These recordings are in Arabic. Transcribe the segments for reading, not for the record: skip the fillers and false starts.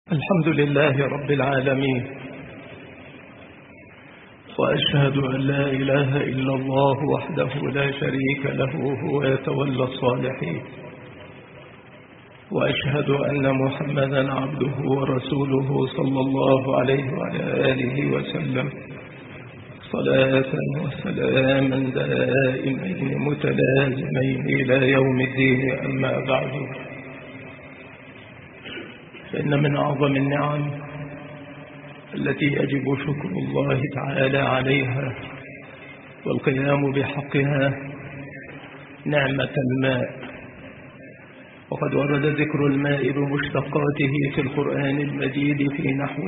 الحمد لله رب العالمين، وأشهد أن لا إله إلا الله وحده لا شريك له هو يتولى الصالحين، وأشهد أن محمدا عبده ورسوله صلى الله عليه وعلى آله وسلم صلاة وسلاما دائمين متلازمين إلى يوم الدين. أما بعد، فإن من أعظم النعم التي يجب شكر الله تعالى عليها والقيام بحقها نعمة الماء. وقد ورد ذكر الماء بمشتقاته في القرآن المجيد في نحو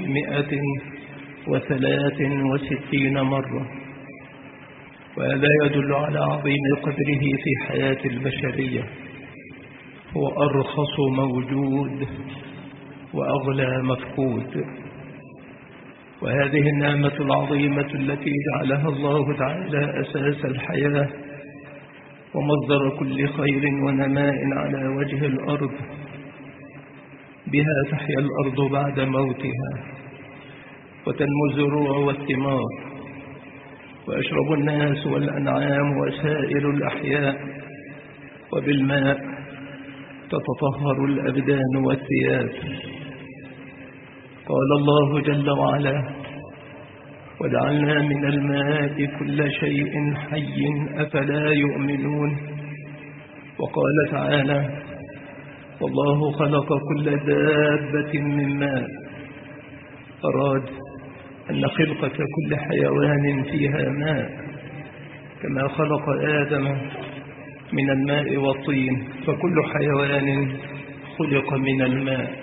163 مرة، وهذا يدل على عظيم قدره في حياة البشرية. هو أرخص موجود وأغلى مفقود، وهذه النعمة العظيمة التي جعلها الله تعالى أساس الحياة ومصدر كل خير ونماء على وجه الأرض، بها تحيا الأرض بعد موتها وتنمو الزروع والثمار، ويشرب الناس والأنعام وسائر الأحياء، وبالماء تتطهر الأبدان والثياب. قال الله جل وعلا: وجعلنا من الماء كل شيء حي أفلا يؤمنون. وقال تعالى: والله خلق كل دابة من ماء. أراد أن خلقة كل حيوان فيها ماء، كما خلق آدم من الماء والطين، فكل حيوان خلق من الماء.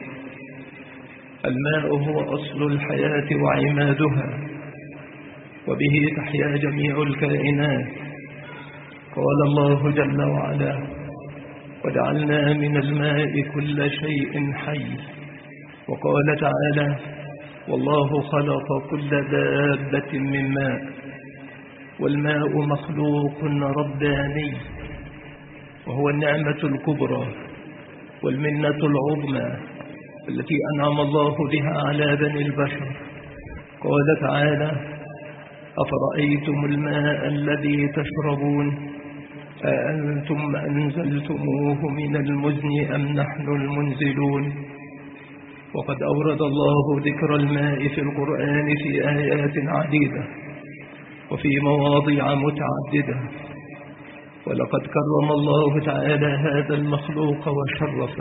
الماء هو أصل الحياة وعمادها، وبه تحيا جميع الكائنات. قال الله جل وعلا: وجعلنا من الماء كل شيء حي. وقال تعالى: والله خلق كل دابة من ماء. والماء مخلوق رباني، وهو النعمة الكبرى والمنة العظمى التي أنعم الله بها على بني البشر. قال تعالى: أفرأيتم الماء الذي تشربون أأنتم أنزلتموه من المزن أم نحن المنزلون. وقد أورد الله ذكر الماء في القرآن في آيات عديدة وفي مواضع متعددة، ولقد كرم الله تعالى هذا المخلوق وشرفه.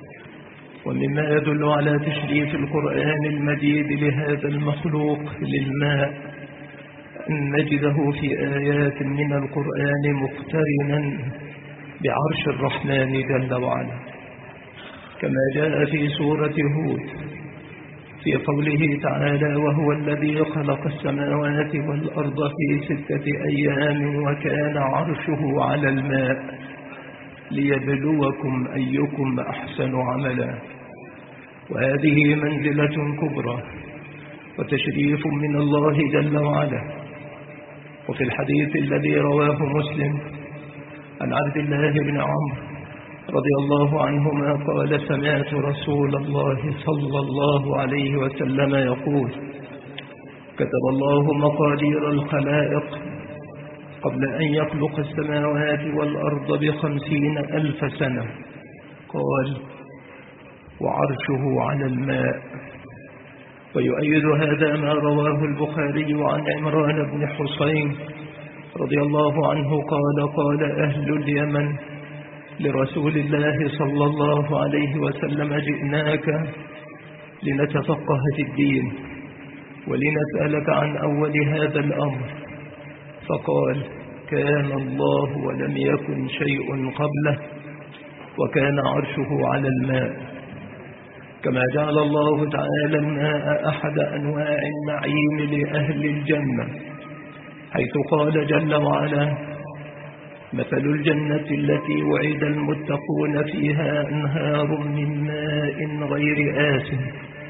ومما يدل على تشريف القرآن المجيد لهذا المخلوق للماء أن نجده في آيات من القرآن مقترنا بعرش الرحمن جل وعلا، كما جاء في سورة هود في قوله تعالى: وهو الذي خلق السماوات والأرض في 6 أيام وكان عرشه على الماء ليبلوكم أيكم أحسن عملا. وهذه منزلة كبرى وتشريف من الله جل وعلا. وفي الحديث الذي رواه مسلم عن عبد الله بن عمرو رضي الله عنهما قال: سمعت رسول الله صلى الله عليه وسلم يقول: كتب الله مقادير الخلائق قبل أن يخلق السماوات والأرض ب50,000 سنة. قال: وعرشه على الماء. ويؤيد هذا ما رواه البخاري عن عمران بن حسين رضي الله عنه قال: قال أهل اليمن لرسول الله صلى الله عليه وسلم: جئناك لنتفقه في الدين ولنسألك عن أول هذا الأمر. فقال: كان الله ولم يكن شيء قبله، وكان عرشه على الماء. كما جعل الله تعالى الماء أحد أنواع النعيم لأهل الجنة، حيث قال جل وعلا: مثل الجنة التي وعد المتقون فيها أنهار من ماء غير آسن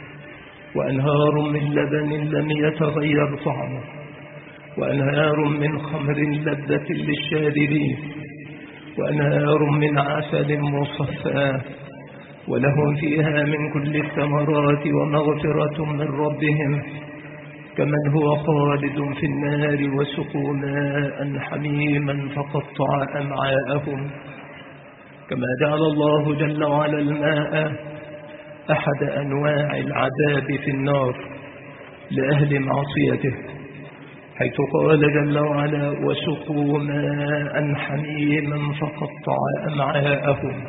وأنهار من لبن لم يتغير طعمه وأنهار من خمر لذة للشاربين وأنهار من عسل مصفى ولهم فيها من كل الثمرات ومغفرة من ربهم كمن هو خالد في النار وسقوا ماء حميما فقطع أمعاءهم. كما جعل الله جل وعلا الماء أحد أنواع العذاب في النار لأهل معصيته، حيث قال جل وعلا وسقوا ماء حميما فقطع أمعاءهم.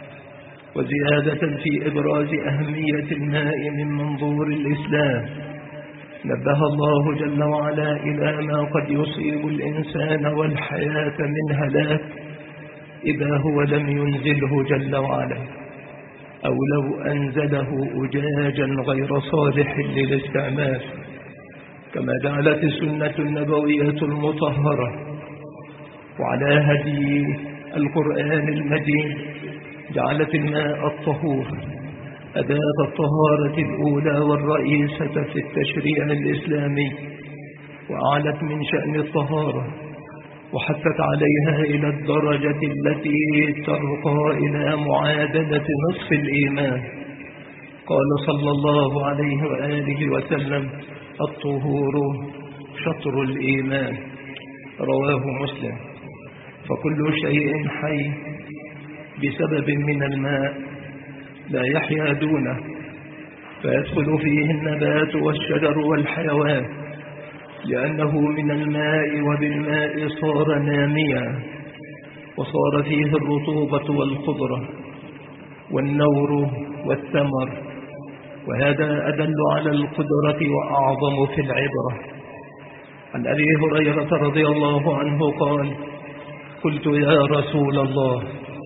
وزيادة في إبراز أهمية الماء من منظور الإسلام نبه الله جل وعلا إلى ما قد يصيب الإنسان والحياة من هلاك إذا هو لم ينزله جل وعلا، أو لو أنزله أجاجا غير صالح للاستعمال. كما جعلت السنة النبوية المطهرة وعلى هدي القرآن المجيد جعلت الماء الطهور أداة الطهارة الأولى والرئيسة في التشريع الإسلامي، وأعلت من شأن الطهارة وحثت عليها إلى الدرجة التي ترقى إلى معادلة نصف الإيمان. قال صلى الله عليه وآله وسلم الطهور شطر الإيمان، رواه مسلم. فكل شيء حي بسبب من الماء لا يحيا دونه، فيدخل فيه النبات والشجر والحيوان، لأنه من الماء وبالماء صار ناميا، وصار فيه الرطوبة والخضرة والنور والثمر، وهذا أدل على القدرة وأعظم في العبرة. عن أبي هريرة رضي الله عنه قال قلت يا رسول الله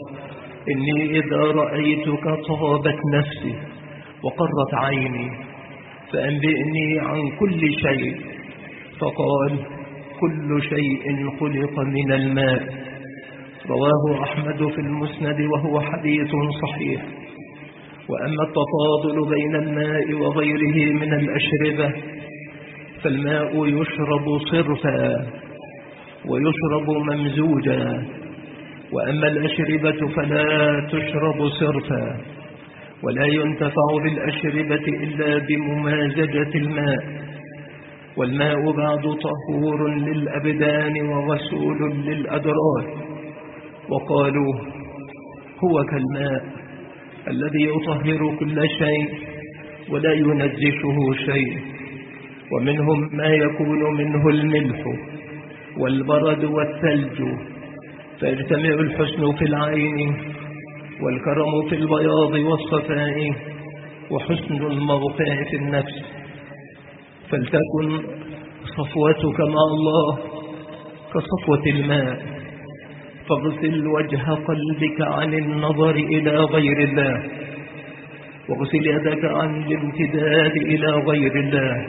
إني إذا رأيتك طابت نفسي وقرت عيني فأنبئني عن كل شيء، فقال كل شيء خلق من الماء، رواه أحمد في المسند وهو حديث صحيح. وأما التفاضل بين الماء وغيره من الأشربة فالماء يشرب صرفا ويشرب ممزوجا، وأما الأشربة فلا تشرب صرفا، ولا ينتفع بالأشربة إلا بممازجة الماء. والماء بعد طهور للأبدان وغسول للأدراج. وقالوا هو كالماء الذي يطهر كل شيء ولا ينجشه شيء، ومنهم ما يكون منه الملح والبرد والثلج، فيجتمع الحسن في العين والكرم في البياض والصفاء وحسن الموقع في النفس. فلتكن صفوتك مع الله كصفوة الماء، فاغسل وجه قلبك عن النظر إلى غير الله، واغسل يدك عن الامتداد إلى غير الله،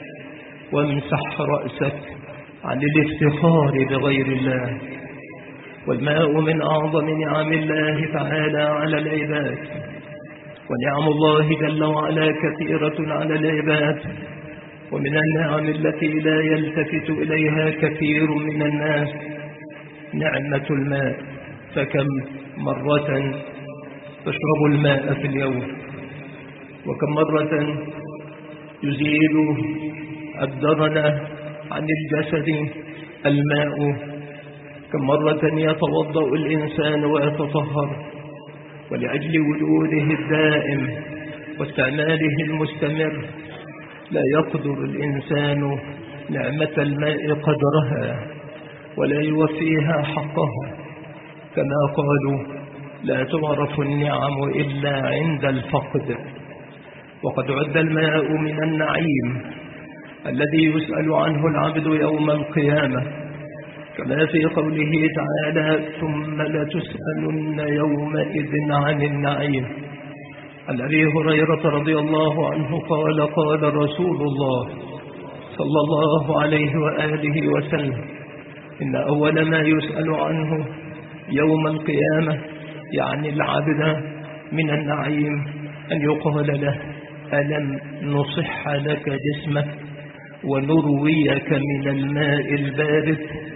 وامسح رأسك عن الافتخار بغير الله. والماء من أعظم نعم الله تعالى على العباد، ونعم الله جل وعلا كثيرة على العباد. ومن النعم التي لا يلتفت إليها كثير من الناس نعمة الماء. فكم مرة تشرب الماء في اليوم، وكم مرة يزيل الدرن عن الجسد الماء، كم مرة يتوضأ الإنسان ويتطهر. ولأجل وجوده الدائم واستعماله المستمر لا يقدر الإنسان نعمة الماء قدرها ولا يوفيها حقها، كما قالوا لا تعرف النعم إلا عند الفقد. وقد عد الماء من النعيم الذي يسأل عنه العبد يوم القيامة، كما في قوله تعالى ثم لتسألن يومئذ عن النعيم. عن أبي هريرة رضي الله عنه قال قال رسول الله صلى الله عليه وآله وسلم إن أول ما يسأل عنه يوم القيامة يعني العبد من النعيم أن يقال له ألم نصح لك جسمك ونرويك من الماء البارد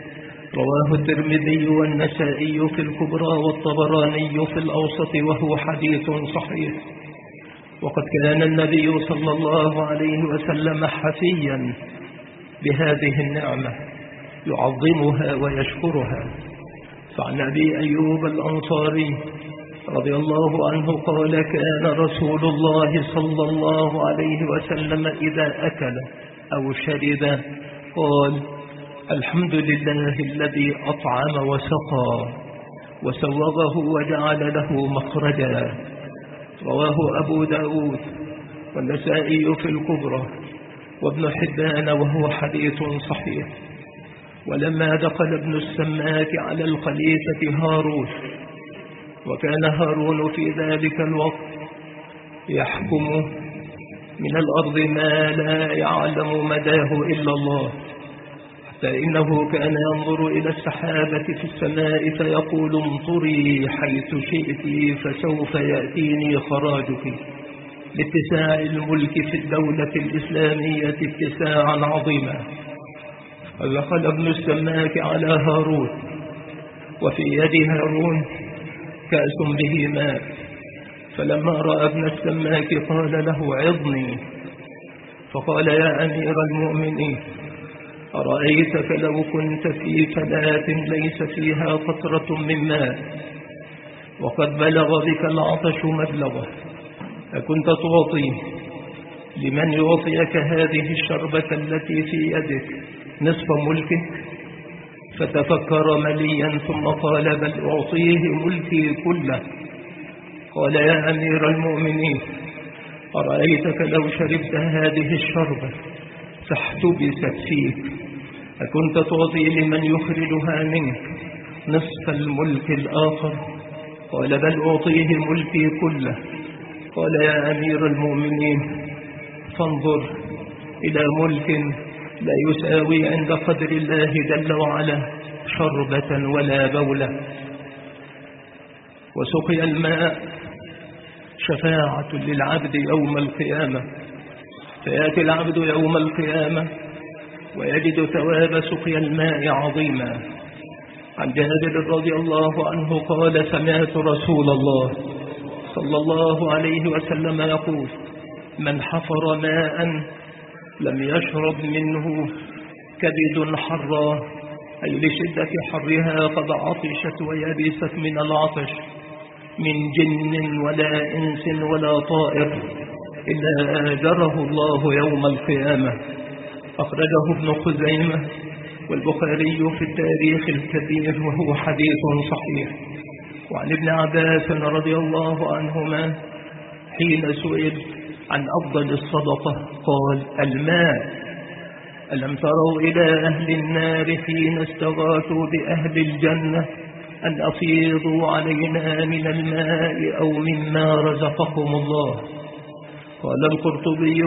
رواه الترمذي والنسائي في الكبرى والطبراني في الأوسط وهو حديث صحيح. وقد كان النبي صلى الله عليه وسلم حفيا بهذه النعمة يعظمها ويشكرها. فعن أبي أيوب الأنصاري رضي الله عنه قال كان رسول الله صلى الله عليه وسلم إذا أكل أو شرب قال الحمد لله الذي أطعم وسقى وسوغه وجعل له مخرجا. رواه أبو داود والنسائي في الكبرى وابن حبان وهو حديث صحيح. ولما دخل ابن السماك على الخليفة هارون، وكان هارون في ذلك الوقت يحكم من الأرض ما لا يعلم مداه إلا الله، حتى إنه كان ينظر إلى السحابة في السماء فيقول امطري حيث شئت فسوف يأتيني خراجك، لاتساع الملك في الدولة الإسلامية اتساعا عظيما. فدخل ابن السماك على هارون، وفي يد هارون كأس به ماء، فلما رأى ابن السماك قال له عظني، فقال يا أمير المؤمنين أرأيتك لو كنت في فلاة ليس فيها قطرة من ماء وقد بلغ بك العطش مبلغه، أكنت تعطي لمن يعطيك هذه الشربة التي في يدك نصف ملكك؟ فتفكر مليا ثم قال بل أعطيه ملكي كله. قال يا أمير المؤمنين أرأيتك لو شربت هذه الشربة فاحتبست فيك أكنت تعطي لمن يخرجها منك نصف الملك الآخر؟ قال بل أعطيه ملكي كله. قال يا أمير المؤمنين فانظر إلى ملك لا يساوي عند قدر الله جل وعلا شربة ولا بولة. وسقي الماء شفاعة للعبد يوم القيامة، فيأتي العبد يوم القيامة ويجد ثواب سقي الماء عظيما. عن جابر رضي الله عنه قال سمعت رسول الله صلى الله عليه وسلم يقول من حفر ماء لم يشرب منه كبد حرا، أي لشدة حرها قد عطشت ويبست من العطش، من جن ولا إنس ولا طائر إلا آجره الله يوم القيامة. أخرجه ابن خزيمة والبخاري في التاريخ الكبير وهو حديث صحيح. وعن ابن عباس رضي الله عنهما حين سئل عن أفضل الصدقة قال الماء. ألم تروا إلى أهل النار حين استغاثوا بأهل الجنة أن أفيضوا علينا من الماء أو مما رزقكم الله؟ قال القرطبي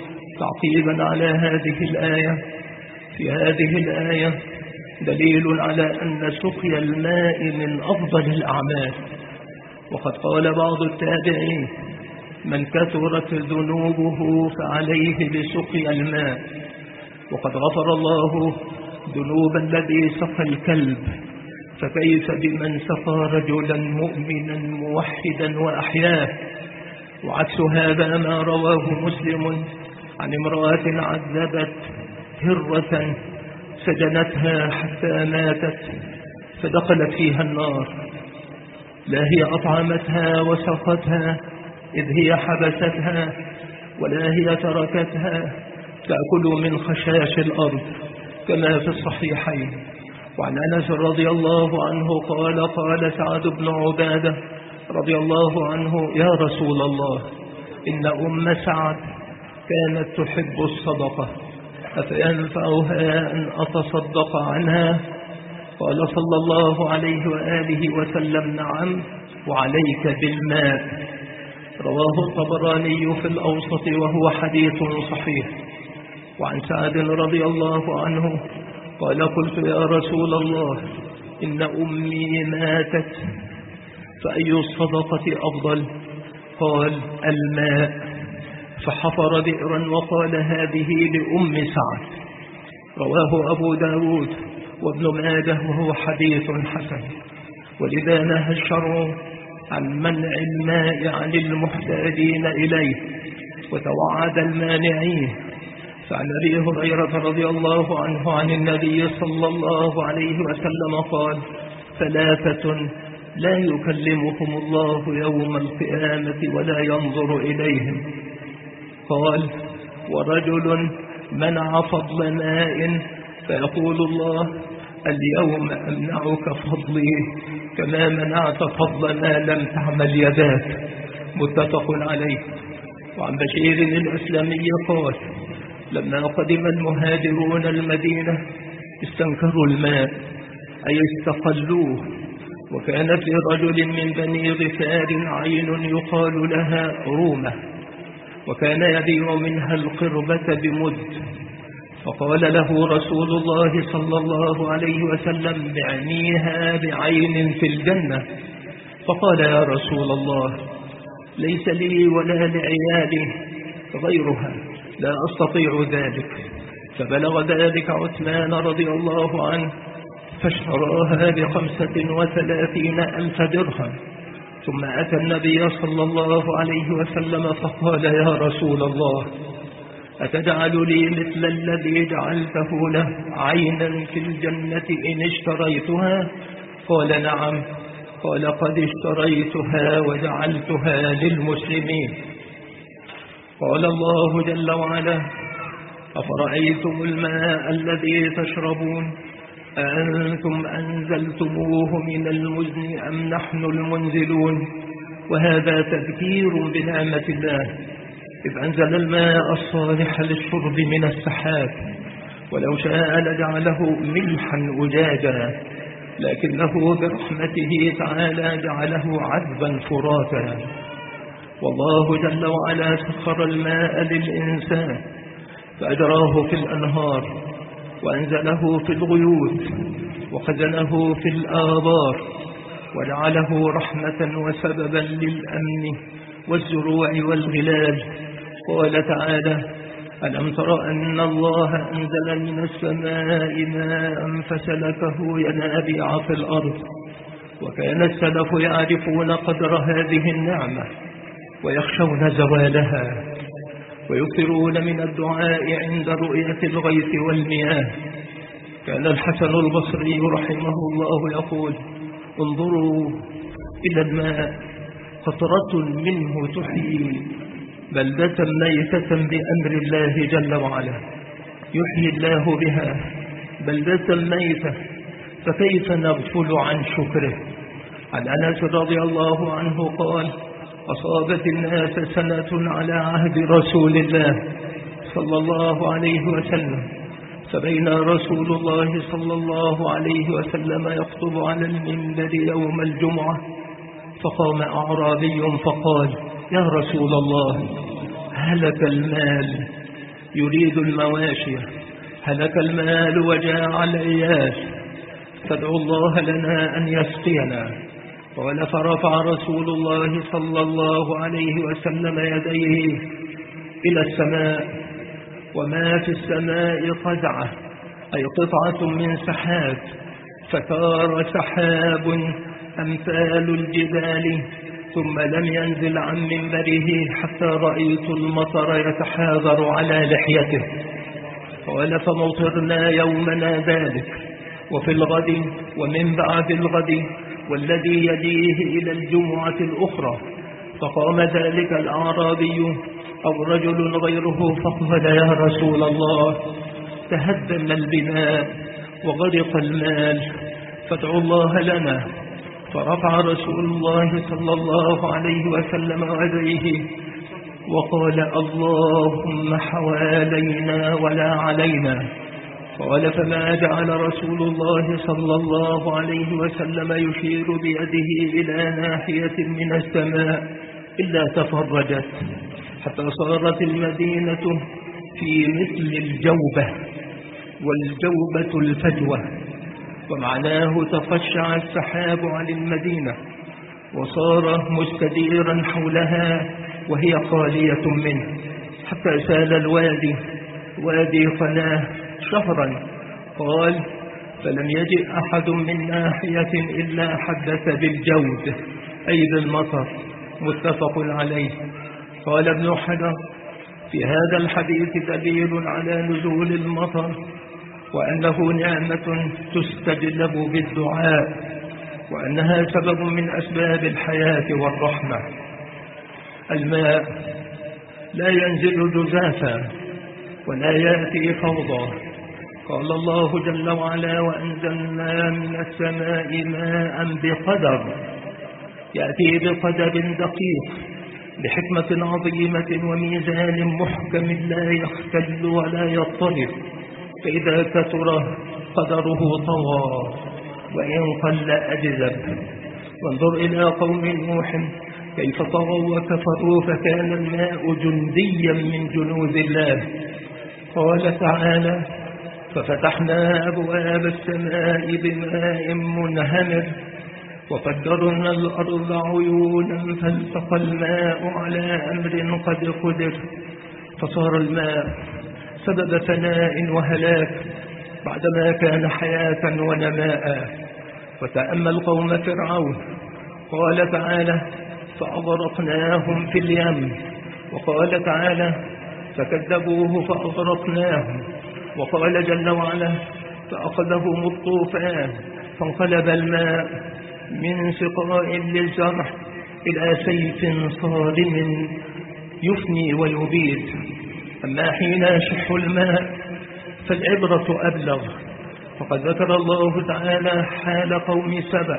تعقيبا على هذه الآية في هذه الآية دليل على أن سقي الماء من أفضل الأعمال. وقد قال بعض التابعين من كثرت ذنوبه فعليه بسقي الماء، وقد غفر الله ذنوب الذي سقى الكلب، فكيف بمن سقى رجلا مؤمنا موحدا وأحياه؟ وعكس هذا ما رواه مسلم عن امرأة عذبت هرة سجنتها حتى ماتت فدخلت فيها النار، لا هي أطعمتها وسقتها إذ هي حبستها، ولا هي تركتها تأكل من خشاش الأرض كما في الصحيحين. وعن أنس رضي الله عنه قال سعد بن عبادة رضي الله عنه يا رسول الله إن أم سعد كانت تحب الصدقة أفينفعها أن أتصدق عنها؟ قال صلى الله عليه وآله وسلم نعم وعليك بالماء. رواه الطبراني في الأوسط وهو حديث صحيح. وعن سعد رضي الله عنه قال قلت يا رسول الله إن أمي ماتت فأي الصدقة أفضل؟ قال الماء، فحفر بئرا وقال هذه لأم سعد. رواه أبو داود وابن ماجه وهو حديث حسن. ولذا نهى الشرع عن منع الماء عن المحتاجين إليه وتوعد المانعين. فعن أبي هريرة رضي الله عنه عن النبي صلى الله عليه وسلم قال: 3 لا يكلمهم الله يوم القيامة ولا ينظر إليهم. قال: ورجل منع فضل ماء فيقول الله: اليوم أمنعك فضلي كما منعت فضل ما لم تعمل يداك. متفق عليه. وعن بشير الأسلمي قال: لما قدم المهاجرون المدينة استنكروا الماء أي استقلوه. وكان في رجل من بني غفار عين يقال لها رومة، وكان يبيع منها القربة بمد. فقال له رسول الله صلى الله عليه وسلم: بعنيها بعين في الجنة. فقال: يا رسول الله، ليس لي ولا لعيالي غيرها، لا أستطيع ذلك. فبلغ ذلك عثمان رضي الله عنه فاشتراها ب35,000 درهم. ثم أتى النبي صلى الله عليه وسلم فقال: يا رسول الله، أتجعل لي مثل الذي جعلته له عينا في الجنة إن اشتريتها؟ قال: نعم. قال: قد اشتريتها وجعلتها للمسلمين. قال الله جل وعلا: أفرأيتم الماء الذي تشربون أأنتم أنزلتموه من المزن أم نحن المنزلون؟ وهذا تذكير بنعمة الله إذ أنزل الماء الصالح للشرب من السحاب، ولو شاء لجعله ملحا أجاجا، لكنه برحمته تعالى جعله عذبا فراتا. والله جل وعلا سخر الماء للإنسان فأجراه في الأنهار، وأنزله في الغيوث، وخزنه في الآبار، وجعله رحمة وسببا للأمن والزروع والغلال. قال تعالى: ألم تر أن الله أنزل من السماء ماء فسلكه ينابيع في الأرض. وكان السلف يعرفون قدر هذه النعمة ويخشون زوالها، ويكثرون من الدعاء عند رؤية الغيث والمياه. كان الحسن البصري رحمه الله يقول: انظروا إلى الماء، قطرة منه تحيي بلدة ميتة بأمر الله جل وعلا، يحيي الله بها بلدة ميتة، فكيف نغفل عن شكره؟ عن أنس رضي الله عنه قال: أصابت الناس سنة على عهد رسول الله صلى الله عليه وسلم، فبين رسول الله صلى الله عليه وسلم يخطب على المنبر يوم الجمعة، فقام أعرابي فقال: يا رسول الله، هلك المال، يريد المواشي، هلك المال وجاع العيال، فادعوا الله لنا أن يسقينا. قال: فرفع رسول الله صلى الله عليه وسلم يديه إلى السماء، وما في السماء قزعة أي قطعة من سحاب، فثار سحاب أمثال الجبال، ثم لم ينزل عن منبره حتى رأيت المطر يتحاذر على لحيته. قال: فمطرنا يومنا ذلك، وفي الغد ومن بعد الغد والذي يليه إلى الجمعة الأخرى. فقام ذلك الأعرابي أو رجل غيره فقال: يا رسول الله، تهدم البناء وغرق المال، فادعوا الله لنا. فرفع رسول الله صلى الله عليه وسلم يديه وقال: اللهم حوالينا ولا علينا. قال: فما جعل رسول الله صلى الله عليه وسلم يشير بيده إلى ناحية من السماء إلا تفرجت، حتى صارت المدينة في مثل الجوبة، والجوبة الفجوة، ومعناه تقشع السحاب عن المدينة وصار مستديرا حولها وهي خالية منه، حتى سال الوادي وادي قناه شهرا. قال: فلم يجئ أحد من ناحية إلا حدث بالجود أي بالمطر، متفق عليه. قال ابن حجر: في هذا الحديث دليل على نزول المطر، وأنه نعمة تستجلب بالدعاء، وأنها سبب من أسباب الحياة والرحمة. الماء لا ينزل جزافا ولا يأتي فوضى. قال الله جل وعلا: وأنزلنا من السماء ماء بقدر، يأتي بقدر دقيق بحكمة عظيمة وميزان محكم لا يختل ولا يضطرب، فإذا كثر قدره طغى وإن قل أجذب. وانظر إلى قوم نوح كيف طغوا وكفروا، فكان الماء جنديا من جنود الله. قال تعالى: ففتحنا أبواب السماء بماء منهمر وقدرنا الأرض عيونا فالتقى الماء على أمر قد قدر، فصار الماء سبب فناء وهلاك بعدما كان حياة ونماء. وتأمل قوم فرعون، قال تعالى: فأغرقناهم في اليم، وقال تعالى: فكذبوه فأغرقناهم، وقال جل وعلا: فأخذهم الطوفان فانقلب الماء من سقاء للزرع إلى سيف صارم يفني ويبيد. أما حين يشح الماء فالعبرة أبلغ، فقد ذكر الله تعالى حال قوم سبأ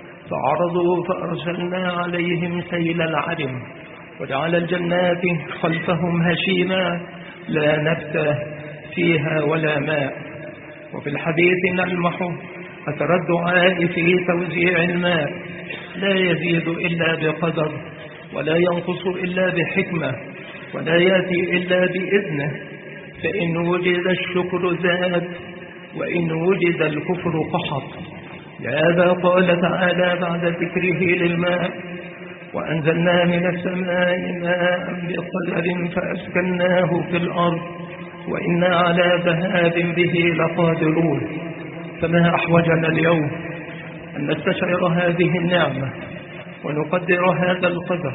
فعرضوا فأرسلنا عليهم سيل العرم وجعل الجنات خلفهم هشيما لا نبت فيها ولا ماء. وفي الحديث نلمح أثر الدعاء في توزيع الماء، لا يزيد إلا بقدر، ولا ينقص إلا بحكمة، ولا يأتي إلا بإذنه. فإن وجد الشكر زاد، وإن وجد الكفر قحط. لهذا قال تعالى بعد ذكره للماء: وأنزلنا من السماء ماء بقدر فأسكناه في الأرض وإنا على ذهاب به لقادرون. فما أحوجنا اليوم أن نستشعر هذه النعمة ونقدر هذا القدر،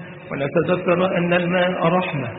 ونتذكر أن الماء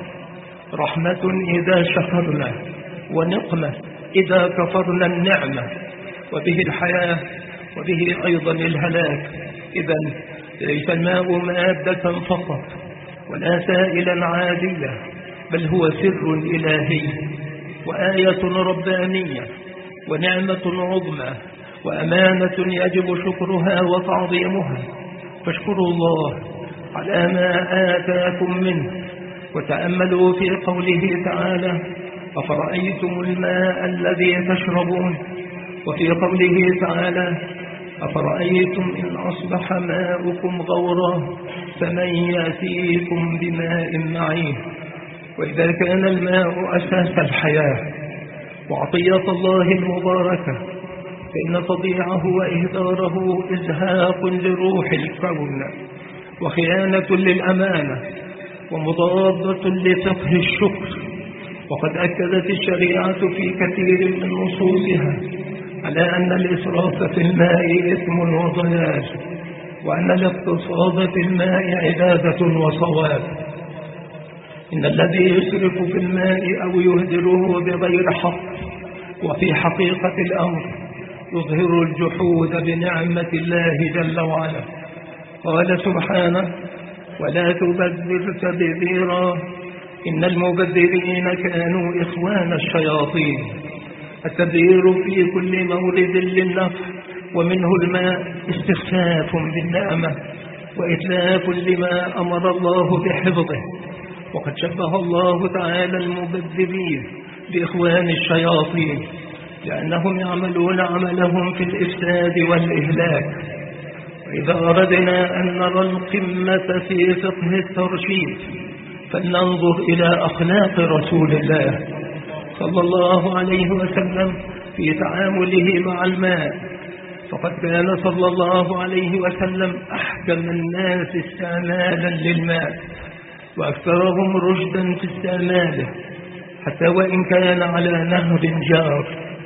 رحمة إذا شكرنا، ونقمة إذا كفرنا النعمة، وبه الحياة وبه أيضا الهلاك. إذن ليس الماء مادة فقط ولا سائلا عادية، بل هو سر إلهي وآية ربانية ونعمة عظمى وأمانة يجب شكرها وتعظيمها. فاشكروا الله على ما آتاكم منه. وتأملوا في قوله تعالى: أفرأيتم الماء الذي تشربون. وفي قوله تعالى: أفرأيتم إن أصبح ماؤكم غورا فمن يأتيكم بماء معين. وإذا كان الماء أساس الحياة وعطية الله المباركة، فإن تضييعه وإهداره إزهاق لروح الكون وخيانة للأمانة ومضادة لفقه الشكر. وقد أكدت الشريعة في كثير من نصوصها على أن الإسراف في الماء إثم وضلال، وأن الاقتصاد في الماء عبادة وصواب. إن الذي يسرف في الماء أو يهدره بغير حق وفي حقيقة الأمر يظهر الجحود بنعمة الله جل وعلا. قال سبحانه: ولا تبذر تبذيرا إن المبذرين كانوا إخوان الشياطين. التبذير في كل مورد للنفع ومنه الماء استخفاف بالنعمة وإتلاف لما أمر الله بحفظه. وقد شبه الله تعالى المبذرين بإخوان الشياطين لأنهم يعملون عملهم في الإفساد والإهلاك. وإذا أردنا أن نرى القمة في فقه الترشيد فلننظر إلى أخلاق رسول الله صلى الله عليه وسلم في تعامله مع الماء. فقد كان صلى الله عليه وسلم أحكم الناس استعمالا للماء وأكثرهم رشدا في استعماله، حتى وإن كان على نهر جار.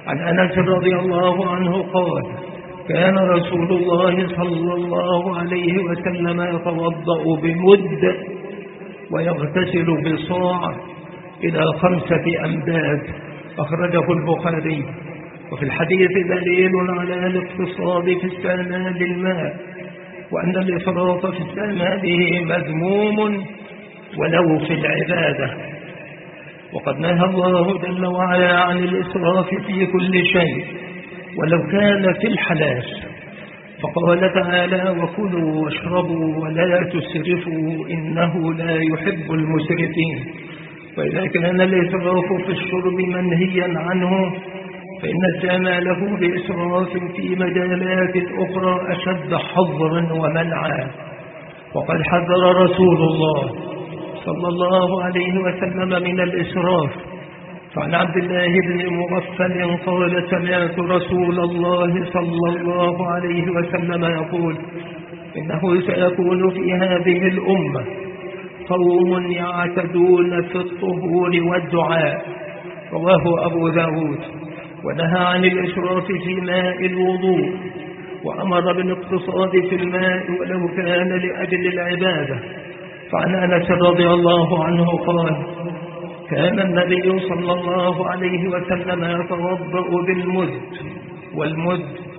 عن أنس رضي الله عنه قال كان رسول الله صلى الله عليه وسلم يتوضأ بمد ويغتسل بصاع إلى 5 أمداد، أخرجه البخاري. وفي الحديث دليل على الاقتصاد في استعمال الماء، وأن الإسراف في استعماله مذموم ولو في العبادة. وقد نهى الله جل وعلا عن الإسراف في كل شيء ولو كان في الحلال، فقال تعالى وكلوا واشربوا ولا تسرفوا إنه لا يحب المسرفين. وإذا كان الإسراف في الشرب منهيا عنه فإن استعماله بإسراف في مجالات أخرى أشد حظرا ومنعا. وقد حذر رسول الله صلى الله عليه وسلم من الإسراف. فعن عبد الله بن مغفل قال سمعت رسول الله صلى الله عليه وسلم يقول إنه سيكون في هذه الأمة قوم يعتدون في الطهور والدعاء، رواه أبو داود. ونهى عن الإسراف في ماء الوضوء، وأمر بالاقتصاد في الماء ولو كان لأجل العبادة. فعن أنس رضي الله عنه قال كان النبي صلى الله عليه وسلم يتوضأ بالمد، والمد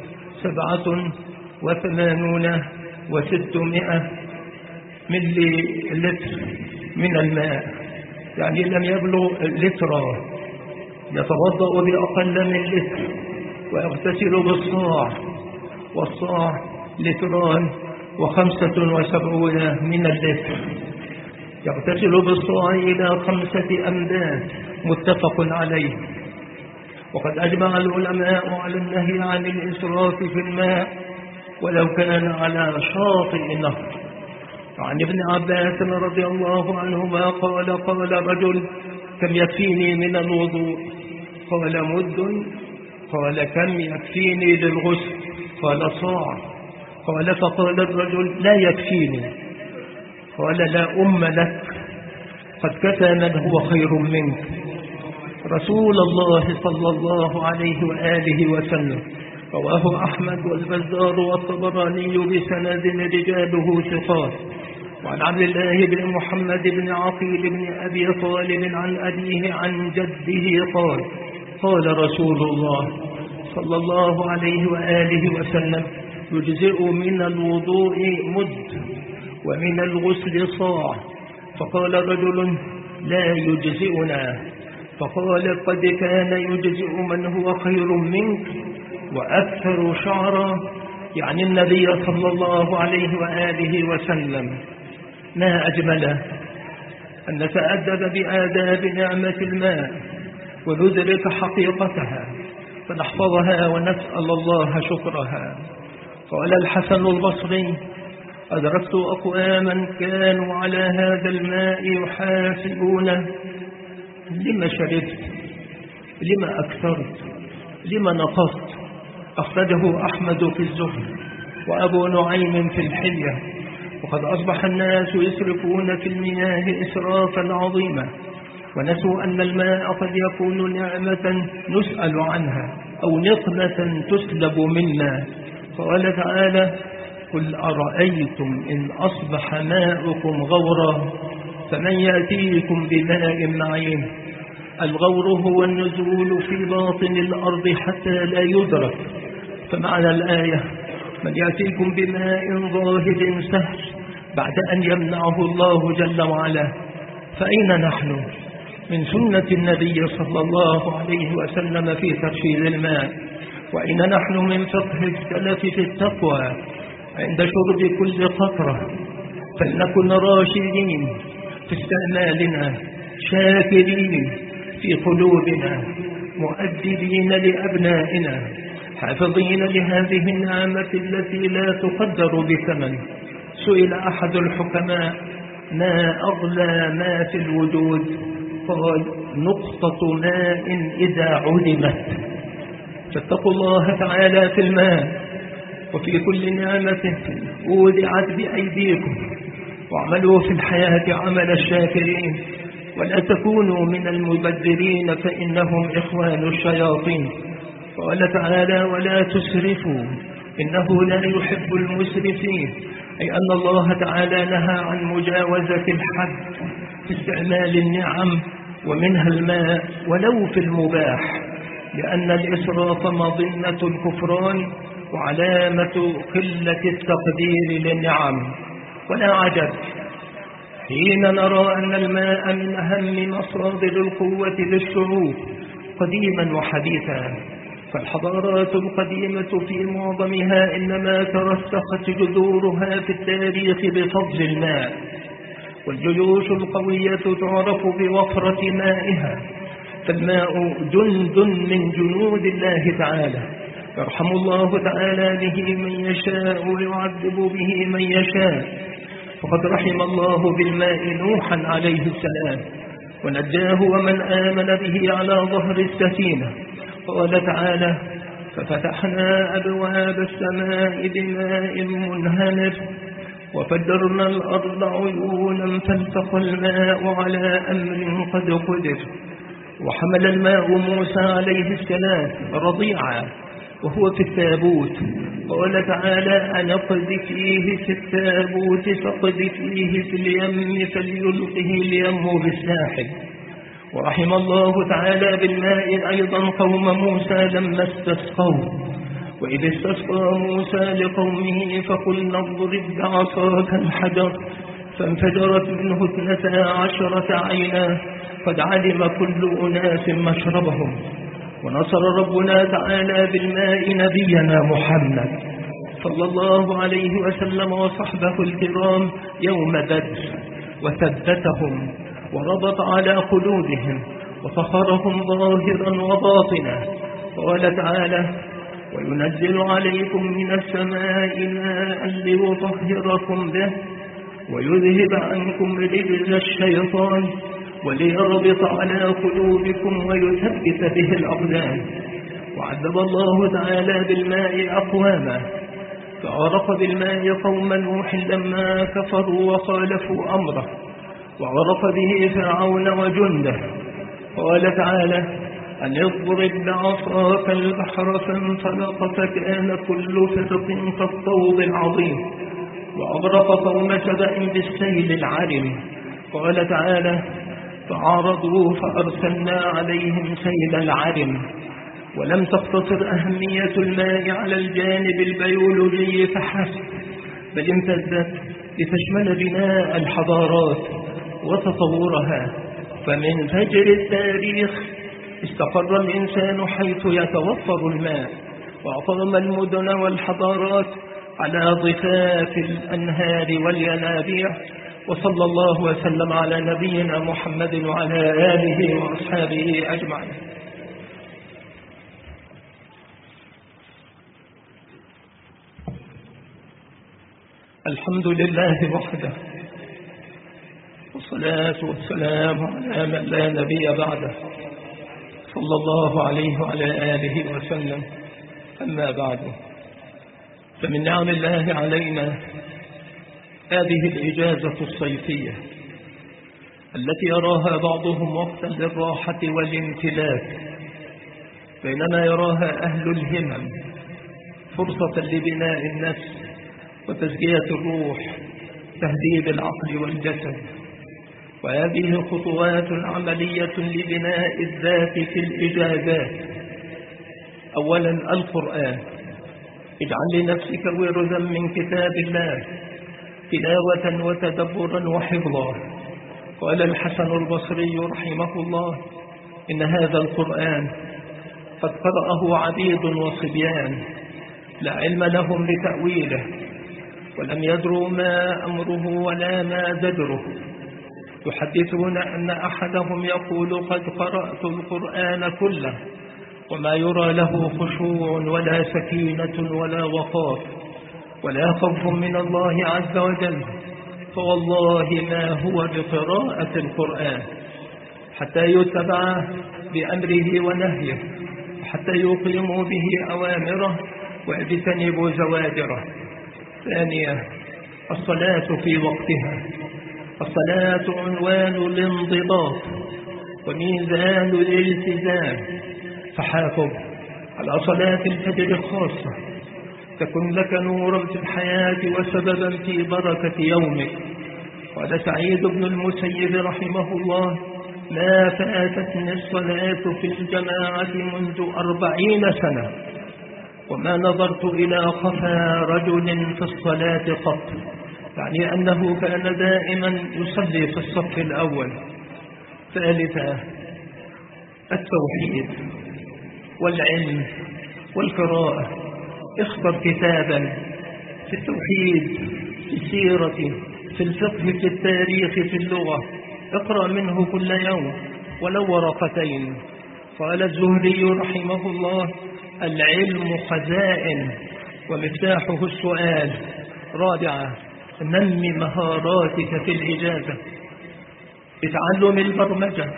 87 و600 ملي لتر من الماء، يعني لم يبلغ لترا. يتوضأ بأقل من لتر ويغتسل بالصاع، والصاع 275 من اللتر. يغتسل بالصاع إلى 5 أمداد، متفق عليه. وقد أجمع العلماء على النهي عن الإسراف في الماء ولو كان على شاطئ نهر. عن ابن عباس رضي الله عنهما قال قال رجل كم يكفيني من الوضوء؟ قال مد. قال كم يكفيني للغسل؟ قال صاع. قال فقال الرجل لا يكفيني. قال لا لك، قد كفى من هو خير منك. رسول الله صلى الله عليه وآله وسلم. رواه أحمد والبزار والطبراني بسند رجاله ثقات. وعن عبد الله بن محمد بن عقيل بن أبي طالب عن أبيه عن جده قال قال رسول الله صلى الله عليه وآله وسلم يجزئ من الوضوء مد ومن الغسل صاع. فقال رجل لا يجزئنا. فقال قد كان يجزئ من هو خير منك وأكثر شعرا، يعني النبي صلى الله عليه وآله وسلم. ما أجمله أن نتأدب بآداب نعمة الماء وندرك حقيقتها فنحفظها ونسأل الله شكرها. قال الحسن البصري أدركت أقواما كانوا على هذا الماء يحاسبونه لما شربت، لما أكثرت، لما نقصت. أخرجه أحمد في الزهد وأبو نعيم في الحلية. وقد أصبح الناس يسرفون في المياه إسرافا عظيما، ونسوا أن الماء قد يكون نعمة نسأل عنها أو نقمة تسلب منا. قال تعالى قل أرأيتم إن أصبح ماؤكم غورا فمن يأتيكم بماء معين. الغور هو النزول في باطن الأرض حتى لا يدرك. فمعنى الآية من يأتيكم بماء ظاهر سهل بعد أن يمنعه الله جل وعلا. فأين نحن من سنة النبي صلى الله عليه وسلم في ترشيد الماء؟ وأين نحن من فقه السلف في التقوى عند شرب كل قطرة؟ فلنكن راشدين في استعمالنا، شاكرين في قلوبنا، مؤدبين لأبنائنا، حافظين لهذه النعمة التي لا تقدر بثمن. سئل أحد الحكماء ما أغلى ما في الوجود؟ قال نقطة ماء إذا علمت. فاتقوا الله تعالى في الماء وفي كل نعمة ودعت بأيديكم، واعملوا في الحياة عمل الشاكرين، ولا تكونوا من المبذرين فإنهم إخوان الشياطين. قال تعالى ولا تسرفوا إنه لا يحب المسرفين، أي أن الله تعالى نهى عن مجاوزة الحد في استعمال النعم ومنها الماء ولو في المباح، لأن الإسراف مظنة الكفران وعلامة قلة التقدير للنعم. ولا عجب حين نرى أن الماء من أهم مصادر القوة للشعوب قديما وحديثا، فالحضارات القديمة في معظمها إنما ترسخت جذورها في التاريخ بفضل الماء، والجيوش القوية تعرف بوفرة مائها، فالماء جند من جنود الله تعالى، يرحم الله تعالى به من يشاء ويعذب به من يشاء. فقد رحم الله بالماء نوحا عليه السلام ونجاه ومن آمن به على ظهر السفينة. قال تعالى ففتحنا أبواب السماء بماء منهمر وفجرنا الأرض عيونا فالتقى الماء على أمر قد قدر. وحمل الماء موسى عليه السلام رضيعا وهو في التابوت، قال تعالى أن اقذفيه في التابوت فاقذفيه في اليم فليلقه اليم بالساحل. ورحم الله تعالى بالماء أيضا قوم موسى لما استسقوا، وإذ استسقى موسى لقومه فقلنا اضرب بعصاك الحجر فانفجرت منه 12 عينا قد علم كل أناس مشربهم. ونصر ربنا تعالى بالماء نبينا محمد صلى الله عليه وسلم وصحبه الكرام يوم بدر، وثبتهم وربط على قلوبهم وطهرهم ظاهرا وباطنا. قال تعالى وينزل عليكم من السماء ماء ليطهركم به ويذهب عنكم رجز الشيطان وليربط على قلوبكم ويثبت به الأقدام. وعذب الله تعالى بالماء أقواما، فغرق بالماء قوم نوح لما كفروا وخالفوا أمره، وغرق به فرعون وجنده. قال تعالى أن اضرب بعصاك البحر فانفلق فكان كل فرق كالطود العظيم. وأغرق قوم سبأ بالسيل العرم. قال تعالى فعارضوا فأرسلنا عليهم سيل العرم. ولم تقتصر أهمية الماء على الجانب البيولوجي فحسب، بل امتدت لتشمل بناء الحضارات وتطورها. فمن فجر التاريخ استقر الإنسان حيث يتوفر الماء، وأقام المدن والحضارات على ضفاف الأنهار والينابيع. وصلى الله وسلم على نبينا محمد وعلى آله وأصحابه أجمعين. الحمد لله وحده، والصلاة والسلام على من لا نبي بعده، صلى الله عليه وعلى آله وسلم. أما بعد، فمن نعم الله علينا هذه الإجازة الصيفية التي يراها بعضهم وقتا للراحة والامتلاك، بينما يراها أهل الهمم فرصة لبناء النفس وتزكية الروح، تهذيب العقل والجسد. وهذه خطوات عملية لبناء الذات في الإجازات. أولا القرآن، اجعل لنفسك وردا من كتاب الله تلاوة وتدبرا وحفظا. قال الحسن البصري رحمه الله إن هذا القرآن قد قرأه عبيد وصبيان لا علم لهم لتأويله، ولم يدروا ما أمره ولا ما زجره، يحدثون أن أحدهم يقول قد قرأت القرآن كله، وما يرى له خشوع ولا سكينة ولا وقار ولا خوف من الله عز وجل. فوالله ما هو بقراءة القرآن حتى يتبع بأمره ونهيه، حتى يقيموا به أوامره ويجتنبوا زواجره. ثانيا الصلاة في وقتها. الصلاة عنوان الانضباط وميزان الالتزام، فحافظ على صلاة الفجر خاصة تكن لك نورا في الحياة وسببا في بركة يومك. قال سعيد بن المسيب رحمه الله: ما فاتتني الصلاة في الجماعة منذ 40 سنة وما نظرت إلى قفا رجل في الصلاة قط، يعني أنه كان دائما يصلي في الصف الأول. ثالثا التوحيد والعلم والقراءة. اختر كتابا في التوحيد، في السيرة، في الفقه، في التاريخ، في اللغة، اقرأ منه كل يوم ولو ورقتين. قال الزهري رحمه الله: العلم خزائن ومفتاحه السؤال. رابعا نمي مهاراتك في الإجابة، بتعلم البرمجة،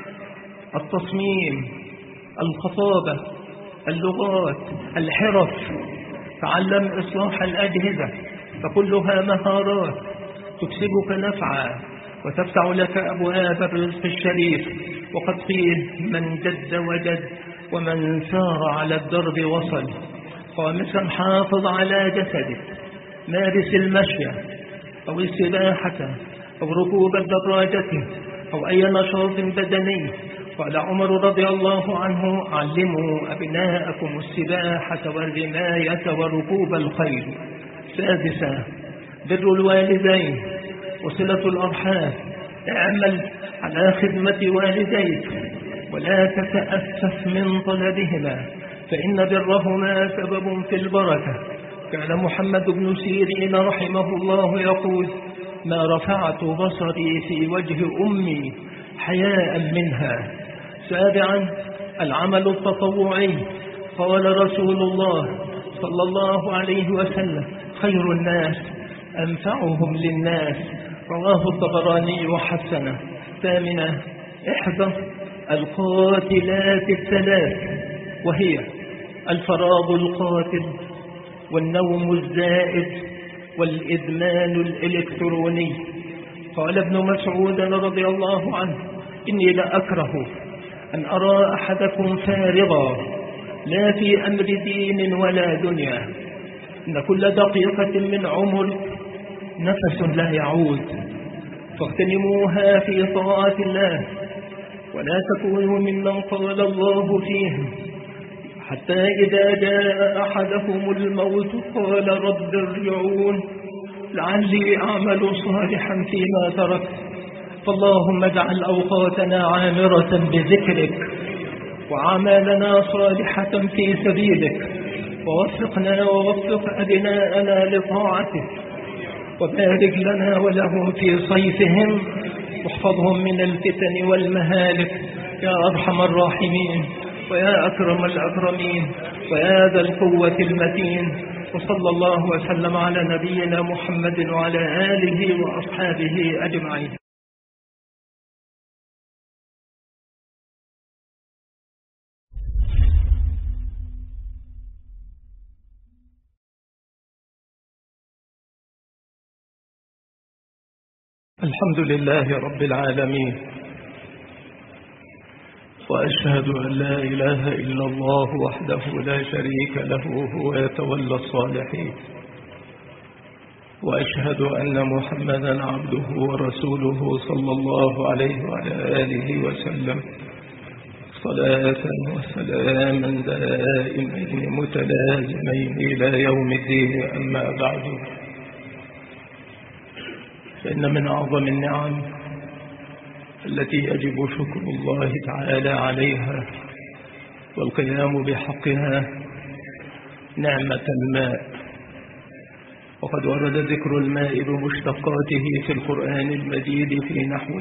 التصميم، الخطابة، اللغات، الحرف. تعلم إصلاح الأجهزة، فكلها مهارات تكسبك نفعا وتفتح لك أبواب الرزق الشريف. وقد قيل: من جد وجد ومن سار على الدرب وصل. خامسا حافظ على جسدك، مارس المشي أو السباحة أو ركوب الدراجة أو أي نشاط بدني. قال عمر رضي الله عنه: علموا أبناءكم السباحة والرماية وركوب الخيل. سادسا بر الوالدين وصلة الأرحام. اعمل على خدمة والديك ولا تتأسف من طلبهما، فإن برهما سبب في البركة. كان محمد بن سيرين رحمه الله يقول: ما رفعت بصري في وجه أمي حياء منها. سابعا العمل التطوعي. قال رسول الله صلى الله عليه وسلم: خير الناس أنفعهم للناس. رواه الطبراني وحسنه. ثامنا احذر القاتلات الثلاث، وهي الفراغ القاتل والنوم الزائد والإدمان الإلكتروني. قال ابن مسعود رضي الله عنه: إني لأكره أن أرى أحدكم فارغا لا في أمر دين ولا دنيا. إن كل دقيقة من عمر نفس لا يعود، فاغتنموها في طاعة الله، ولا تكونوا ممن قال الله فيهم: حتى إذا جاء أحدهم الموت قال رب ارجعون لعلي أعمل صالحا فيما تركت. فاللهم اجعل أوقاتنا عامرة بذكرك وأعمالنا صالحة في سبيلك، ووفقنا ووفق أبناءنا لطاعتك، وبارك لنا ولهم في صيفهم، واحفظهم من الفتن والمهالك يا أرحم الراحمين ويا أكرم الأكرمين ويا ذا القوة المتين. وصلى الله وسلم على نبينا محمد وعلى آله وأصحابه أجمعين. الحمد لله رب العالمين، وأشهد أن لا إله إلا الله وحده لا شريك له هو يتولى الصالحين، وأشهد أن محمدا عبده ورسوله صلى الله عليه وعلى آله وسلم صلاة وسلاما دائمين متلازمين إلى يوم الدين. أما بعد، فإن من أعظم النعم التي يجب شكر الله تعالى عليها والقيام بحقها نعمة الماء. وقد ورد ذكر الماء بمشتقاته في القرآن المجيد في نحو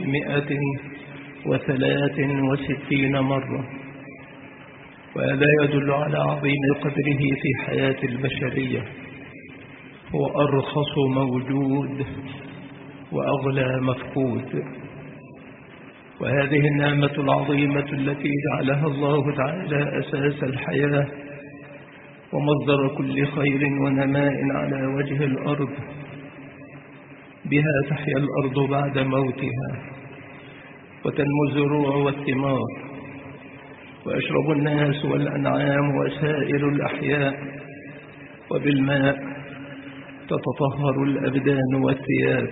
163 مرة، وهذا يدل على عظيم قدره في حياة البشرية. هو أرخص موجود وأغلى مفقود، وهذه النعمة العظيمة التي جعلها الله تعالى أساس الحياة ومصدر كل خير ونماء على وجه الأرض، بها تحيا الأرض بعد موتها وتنمو الزروع والثمار، ويشرب الناس والأنعام وسائر الأحياء، وبالماء تتطهر الأبدان والثياب.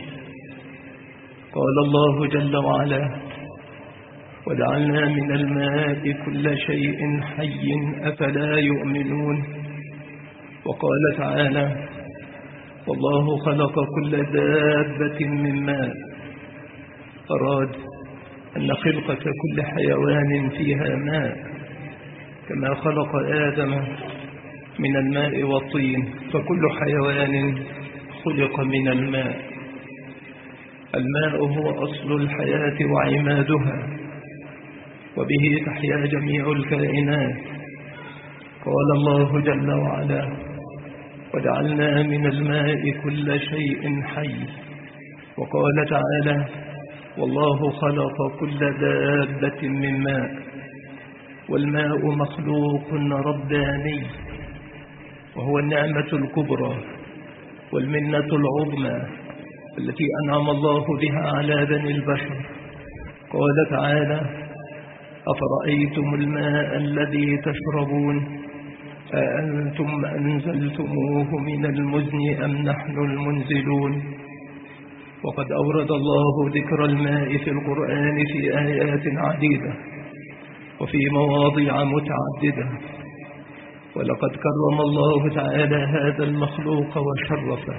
قال الله جل وعلا: وجعلنا من الماء كل شيء حي أفلا يؤمنون. وقال تعالى: والله خلق كل دابة من ماء. أراد أن خلقة كل حيوان فيها ماء، كما خلق آدم من الماء والطين، فكل حيوان خلق من الماء. الماء هو أصل الحياة وعمادها، وبه تحيا جميع الكائنات. قال الله جل وعلا: وجعلنا من الماء كل شيء حي. وقال تعالى: والله خلق كل دابة من ماء. والماء مخلوق رباني، وهو النعمة الكبرى والمنة العظمى التي أنعم الله بها على بني البشر. قال تعالى: أفرأيتم الماء الذي تشربون أأنتم أنزلتموه من المزن أم نحن المنزلون. وقد أورد الله ذكر الماء في القرآن في آيات عديدة وفي مواضع متعددة، ولقد كرم الله تعالى هذا المخلوق وشرفه.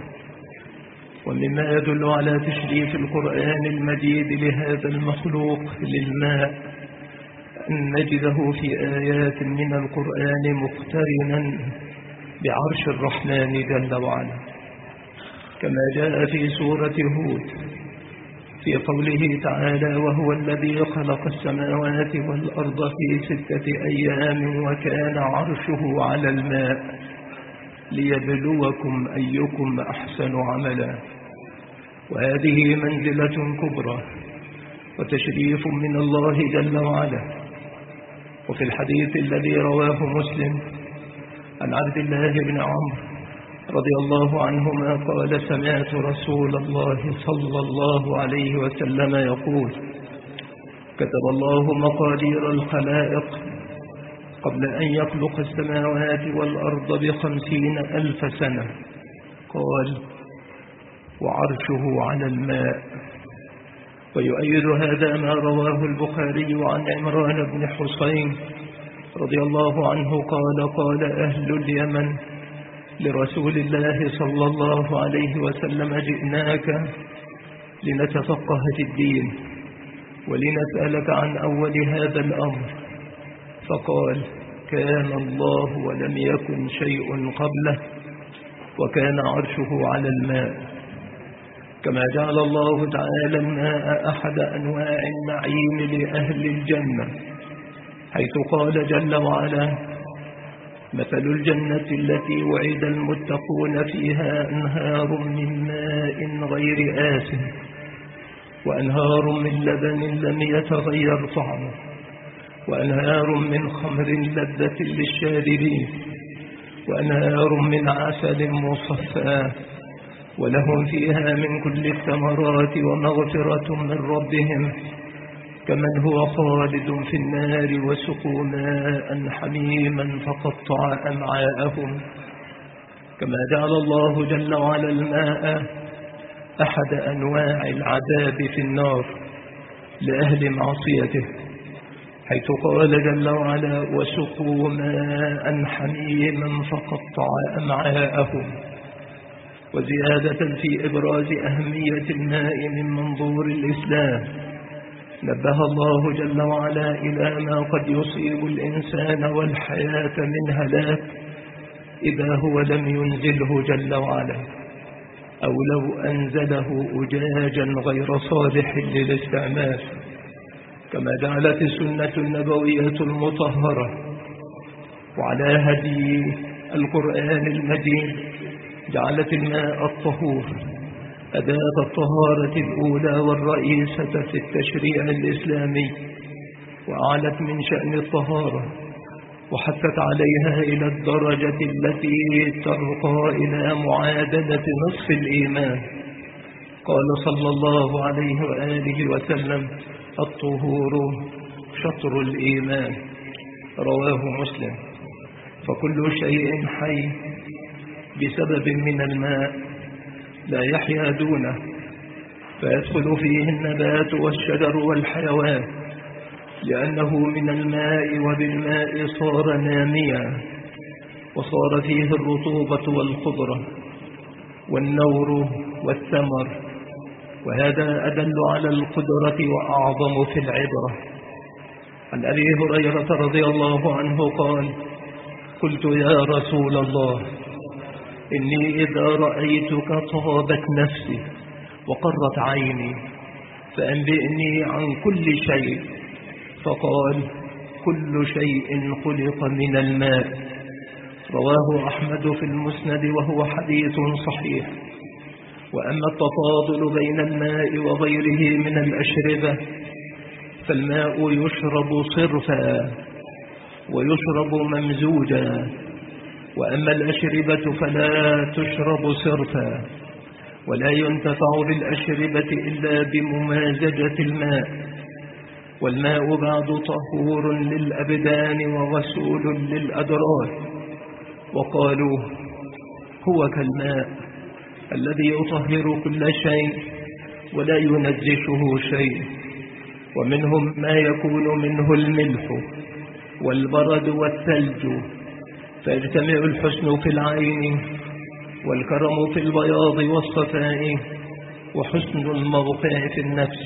ومما يدل على تشريف القرآن المجيد لهذا المخلوق للماء أن نجده في آيات من القرآن مقترنا بعرش الرحمن جل وعلا، كما جاء في سورة هود في قوله تعالى: وهو الذي خلق السماوات والأرض في 6 أيام وكان عرشه على الماء ليبلوكم أيكم أحسن عملا. وهذه منزلة كبرى وتشريف من الله جل وعلا. وفي الحديث الذي رواه مسلم عن عبد الله بن عمرو رضي الله عنهما قال: سمعت رسول الله صلى الله عليه وسلم يقول: كتب الله مقادير الخلائق قبل أن يخلق السماوات والأرض ب50,000 سنة. قال: وعرشه على الماء. ويؤيد هذا ما رواه البخاري عن عمران بن حسين رضي الله عنه قال: قال أهل اليمن لرسول الله صلى الله عليه وسلم: جئناك لنتفقه في الدين ولنسألك عن أول هذا الأمر. فقال: كان الله ولم يكن شيء قبله، وكان عرشه على الماء. كما جعل الله تعالى الماء أحد أنواع النعيم لأهل الجنة، حيث قال جل وعلا: مثل الجنة التي وعد المتقون فيها أنهار من ماء غير آسن وأنهار من لبن لم يتغير طعمه وأنهار من خمر لذة للشاربين وأنهار من عسل مصفى ولهم فيها من كل الثمرات ومغفرة من ربهم كمن هو خالد في النار وسقوا ماء حميما فقطع أمعاءهم. كما جعل الله جل وعلا الماء أحد أنواع العذاب في النار لأهل معصيته، حيث قال جل وعلا: وسقوا ماء حميما فقطع أمعاءهم. وزيادة في إبراز أهمية الماء من منظور الإسلام، نبه الله جل وعلا إلى ما قد يصيب الإنسان والحياة من هلاك إذا هو لم ينزله جل وعلا، أو لو أنزله أجاجا غير صالح للاستعمال. كما جعلت السنة النبوية المطهرة وعلى هدي القرآن المجيد جعلت الماء الطهور أداة الطهارة الأولى والرئيسة في التشريع الإسلامي، وأعلت من شأن الطهارة وحثت عليها إلى الدرجة التي ترقى إلى معادلة نصف الإيمان. قال صلى الله عليه وآله وسلم: الطهور شطر الإيمان. رواه مسلم. فكل شيء حي بسبب من الماء لا يحيا دونه، فيدخل فيه النبات والشجر والحيوان، لأنه من الماء وبالماء صار ناميا، وصار فيه الرطوبة والخضرة والنور والثمر. وهذا أدل على القدرة وأعظم في العبرة. عن أبي هريرة رضي الله عنه قال: قلت يا رسول الله، إني إذا رأيتك طابت نفسي وقرت عيني، فأنبئني عن كل شيء. فقال: كل شيء خلق من الماء. رواه أحمد في المسند وهو حديث صحيح. وأما التفاضل بين الماء وغيره من الأشربة، فالماء يشرب صرفا ويشرب ممزوجا، وأما الأشربة فلا تشرب صرفا، ولا ينتفع بالأشربة إلا بممازجة الماء. والماء بعد طهور للأبدان وغسول للأدراج. وقالوا: هو كالماء الذي يطهر كل شيء ولا ينجشه شيء. ومنهم ما يكون منه الملح والبرد والثلج، فيجتمع الحسن في العين والكرم في البياض والصفاء وحسن الموقع في النفس.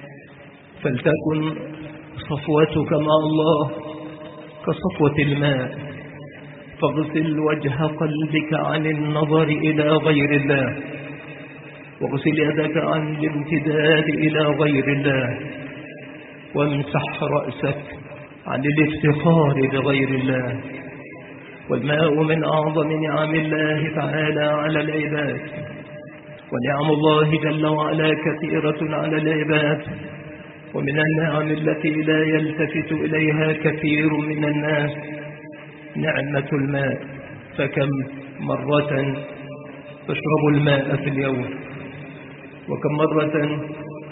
فلتكن صفوتك مع الله كصفوة الماء، فاغسل وجه قلبك عن النظر إلى غير الله، واغسل يدك عن الامتداد إلى غير الله، وامسح رأسك عن الافتخار بغير الله. والماء من أعظم نعم الله تعالى على العباد، ونعم الله جل وعلا كثيرة على العباد. ومن النعم التي لا يلتفت إليها كثير من الناس نعمة الماء. فكم مرة تشرب الماء في اليوم؟ وكم مرة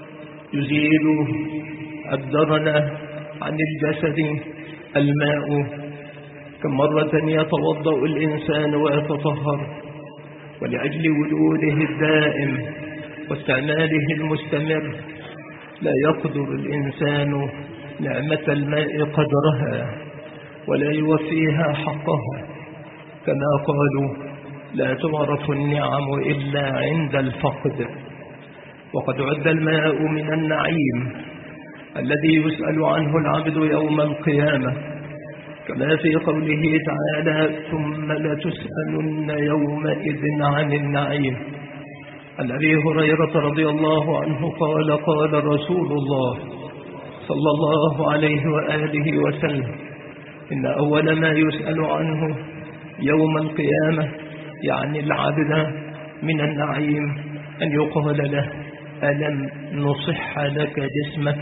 يزيل الدرن عن الجسد الماء؟ كم مرة يتوضأ الإنسان ويتطهر؟ ولأجل وجوده الدائم واستعماله المستمر لا يقدر الإنسان نعمة الماء قدرها ولا يوفيها حقها. كما قالوا: لا تعرف النعم إلا عند الفقد. وقد عد الماء من النعيم الذي يسأل عنه العبد يوم القيامة، كما في قوله تعالى: ثم لتسألن يومئذ عن النعيم. عن أبي هريرة رضي الله عنه قال: قال رسول الله صلى الله عليه وآله وسلم: إن أول ما يسأل عنه يوم القيامة يعني العبد من النعيم أن يقال له: ألم نصح لك جسمك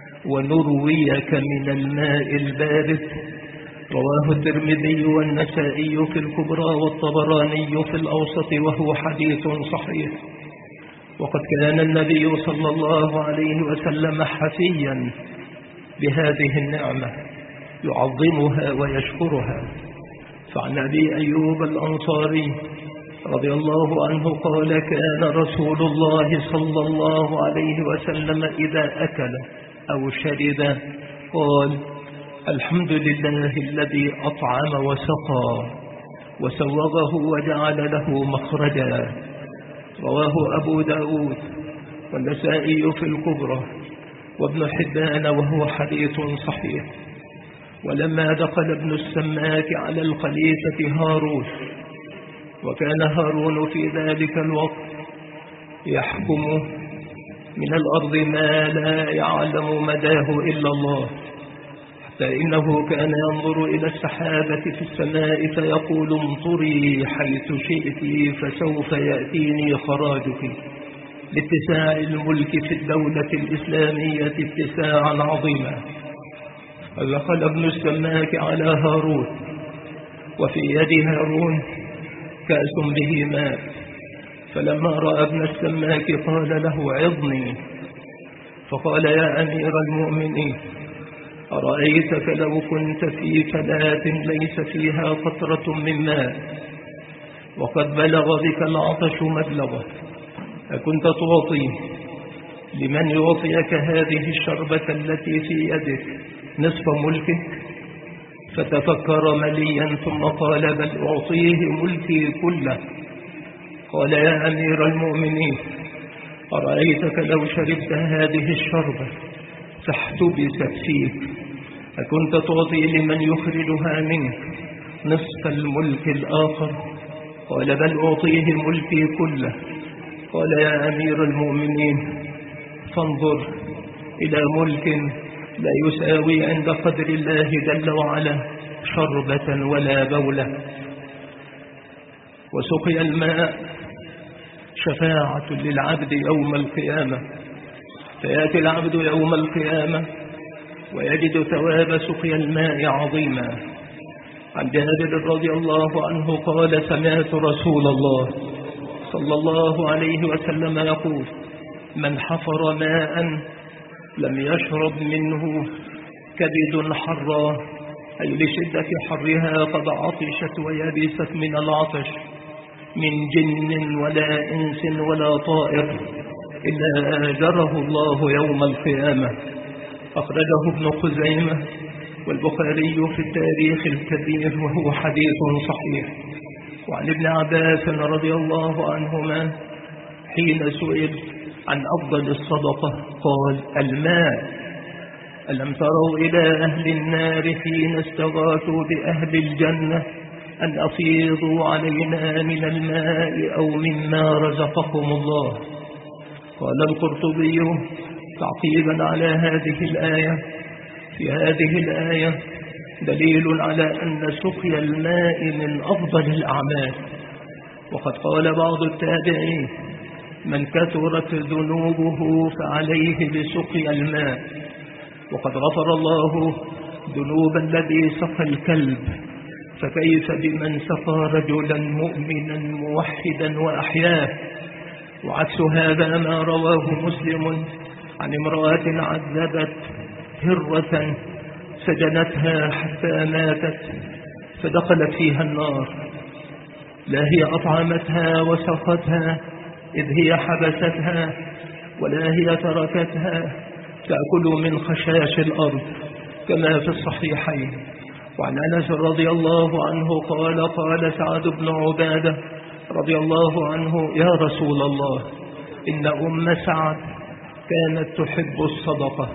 ونرويك من الماء البارد؟ رواه الترمذي والنسائي في الكبرى والطبراني في الأوسط، وهو حديث صحيح. وقد كان النبي صلى الله عليه وسلم حفيا بهذه النعمة يعظمها ويشكرها. فعن أبي أيوب الأنصاري رضي الله عنه قال: كان رسول الله صلى الله عليه وسلم إذا أكل أو شرب قال: الحمد لله الذي أطعم وسقى وسوغه وجعل له مخرجا. رواه أبو داود والنسائي في الكبرى وابن حبان، وهو حديث صحيح. ولما دخل ابن السماك على الخليفة هارون، وكان هارون في ذلك الوقت يحكم من الأرض ما لا يعلم مداه إلا الله، حتى إنه كان ينظر إلى السحابة في السماء فيقول: امطري حيث شئت فسوف يأتيني خراجك، لاتساع الملك في الدولة الإسلامية اتساعا عظيما. فدخل ابن السماك على هارون، وفي يد هارون كأس به ماء، فلما رأى ابن السماك قال له: عظني. فقال: يا أمير المؤمنين، أرأيتك لو كنت في فلاة ليس فيها قطرة من ماء وقد بلغ بك العطش مبلغه، أكنت تعطي لمن يعطيك هذه الشربة التي في يدك نصف ملكك؟ فتفكر مليا ثم قال: بل أعطيه ملكي كله. قال: يا أمير المؤمنين، أرأيتك لو شربت هذه الشربة فاحتبست فيك، أكنت تعطي لمن يخرجها منك نصف الملك الآخر؟ قال: بل أعطيه ملكي كله. قال: يا أمير المؤمنين، فانظر إلى ملك لا يساوي عند قدر الله جل وعلا شربة ولا بولة. وسقي الماء شفاعة للعبد يوم القيامة، فيأتي العبد يوم القيامة ويجد ثواب سقي الماء عظيما. عن جابر رضي الله عنه قال: سمعت رسول الله صلى الله عليه وسلم يقول: من حفر ماء لم يشرب منه كبد حرا، أي لشدة حرها قد عطشت ويبست من العطش، من جن ولا إنس ولا طائر، إلا آجره الله يوم القيامة. أخرجه ابن خزيمة والبخاري في التاريخ الكبير وهو حديث صحيح. وعن ابن عباس رضي الله عنهما حين سئل عن أفضل الصدقة قال: الماء. ألم تروا إلى أهل النار حين استغاثوا بأهل الجنة أن أفيضوا علينا من الماء أو مما رزقكم الله؟ قال القرطبي تعقيبا على هذه الآية: في هذه الآية دليل على أن سقي الماء من أفضل الأعمال. وقد قال بعض التابعين: من كثرت ذنوبه فعليه بسقي الماء. وقد غفر الله ذنوب الذي سقى الكلب، فكيف بمن سقى رجلا مؤمنا موحدا وأحياه؟ وعكس هذا ما رواه مسلم عن امرأة عذبت هرة سجنتها حتى ماتت فدخلت فيها النار، لا هي أطعمتها وسقتها إذ هي حبستها، ولا هي تركتها تأكل من خشاش الأرض كما في الصحيحين. وعن أنس رضي الله عنه قال: قال سعد بن عبادة رضي الله عنه: يا رسول الله، إن أم سعد كانت تحب الصدقة،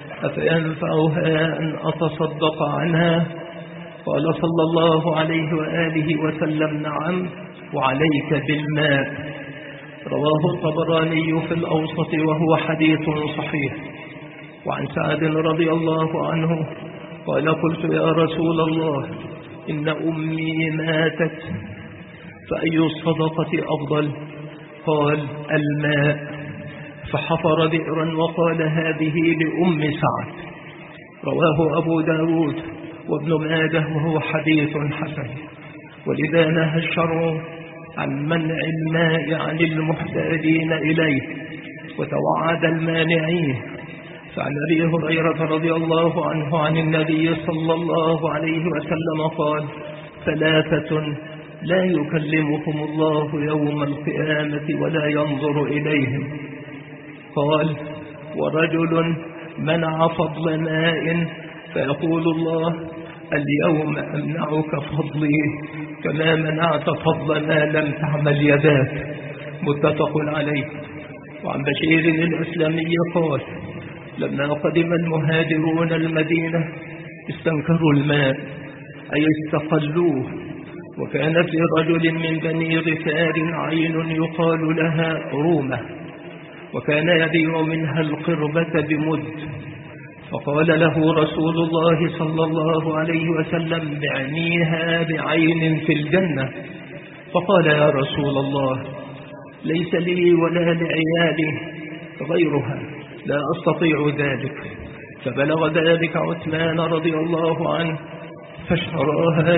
أفينفعها أن أتصدق عنها؟ قال صلى الله عليه وآله وسلم: نعم، وعليك بالماء. رواه الطبراني في الأوسط وهو حديث صحيح. وعن سعد رضي الله عنه قال: قلت يا رسول الله، إن أمي ماتت، فأي الصدقة أفضل؟ قال: الماء. فحفر بئرا وقال: هذه لأم سعد. رواه أبو داود وابن ماجه وهو حديث حسن. ولذا نهى الشرع عن منع الماء عن المحتاجين إليه وتوعد المانعين. فعن أبي هريرة رضي الله عنه عن النبي صلى الله عليه وسلم قال: ثلاثة لا يكلمهم الله يوم القيامة ولا ينظر إليهم. قال: ورجل منع فضل ماء فيقول الله: اليوم أمنعك فضلي كما منعت فضل ما لم تعمل يداك. متفق عليه. وعن بشير الإسلامي قال: لما قدم المهاجرون المدينة استنكروا الماء، أي استقلوه. وكانت لرجل من بني غفار عين يقال لها رومة، وكان يبيع منها القربة بمد. فقال له رسول الله صلى الله عليه وسلم: بعنيها بعين في الجنة. فقال: يا رسول الله، ليس لي ولا لعيالي غيرها، لا أستطيع ذلك. فبلغ ذلك عثمان رضي الله عنه فاشتراها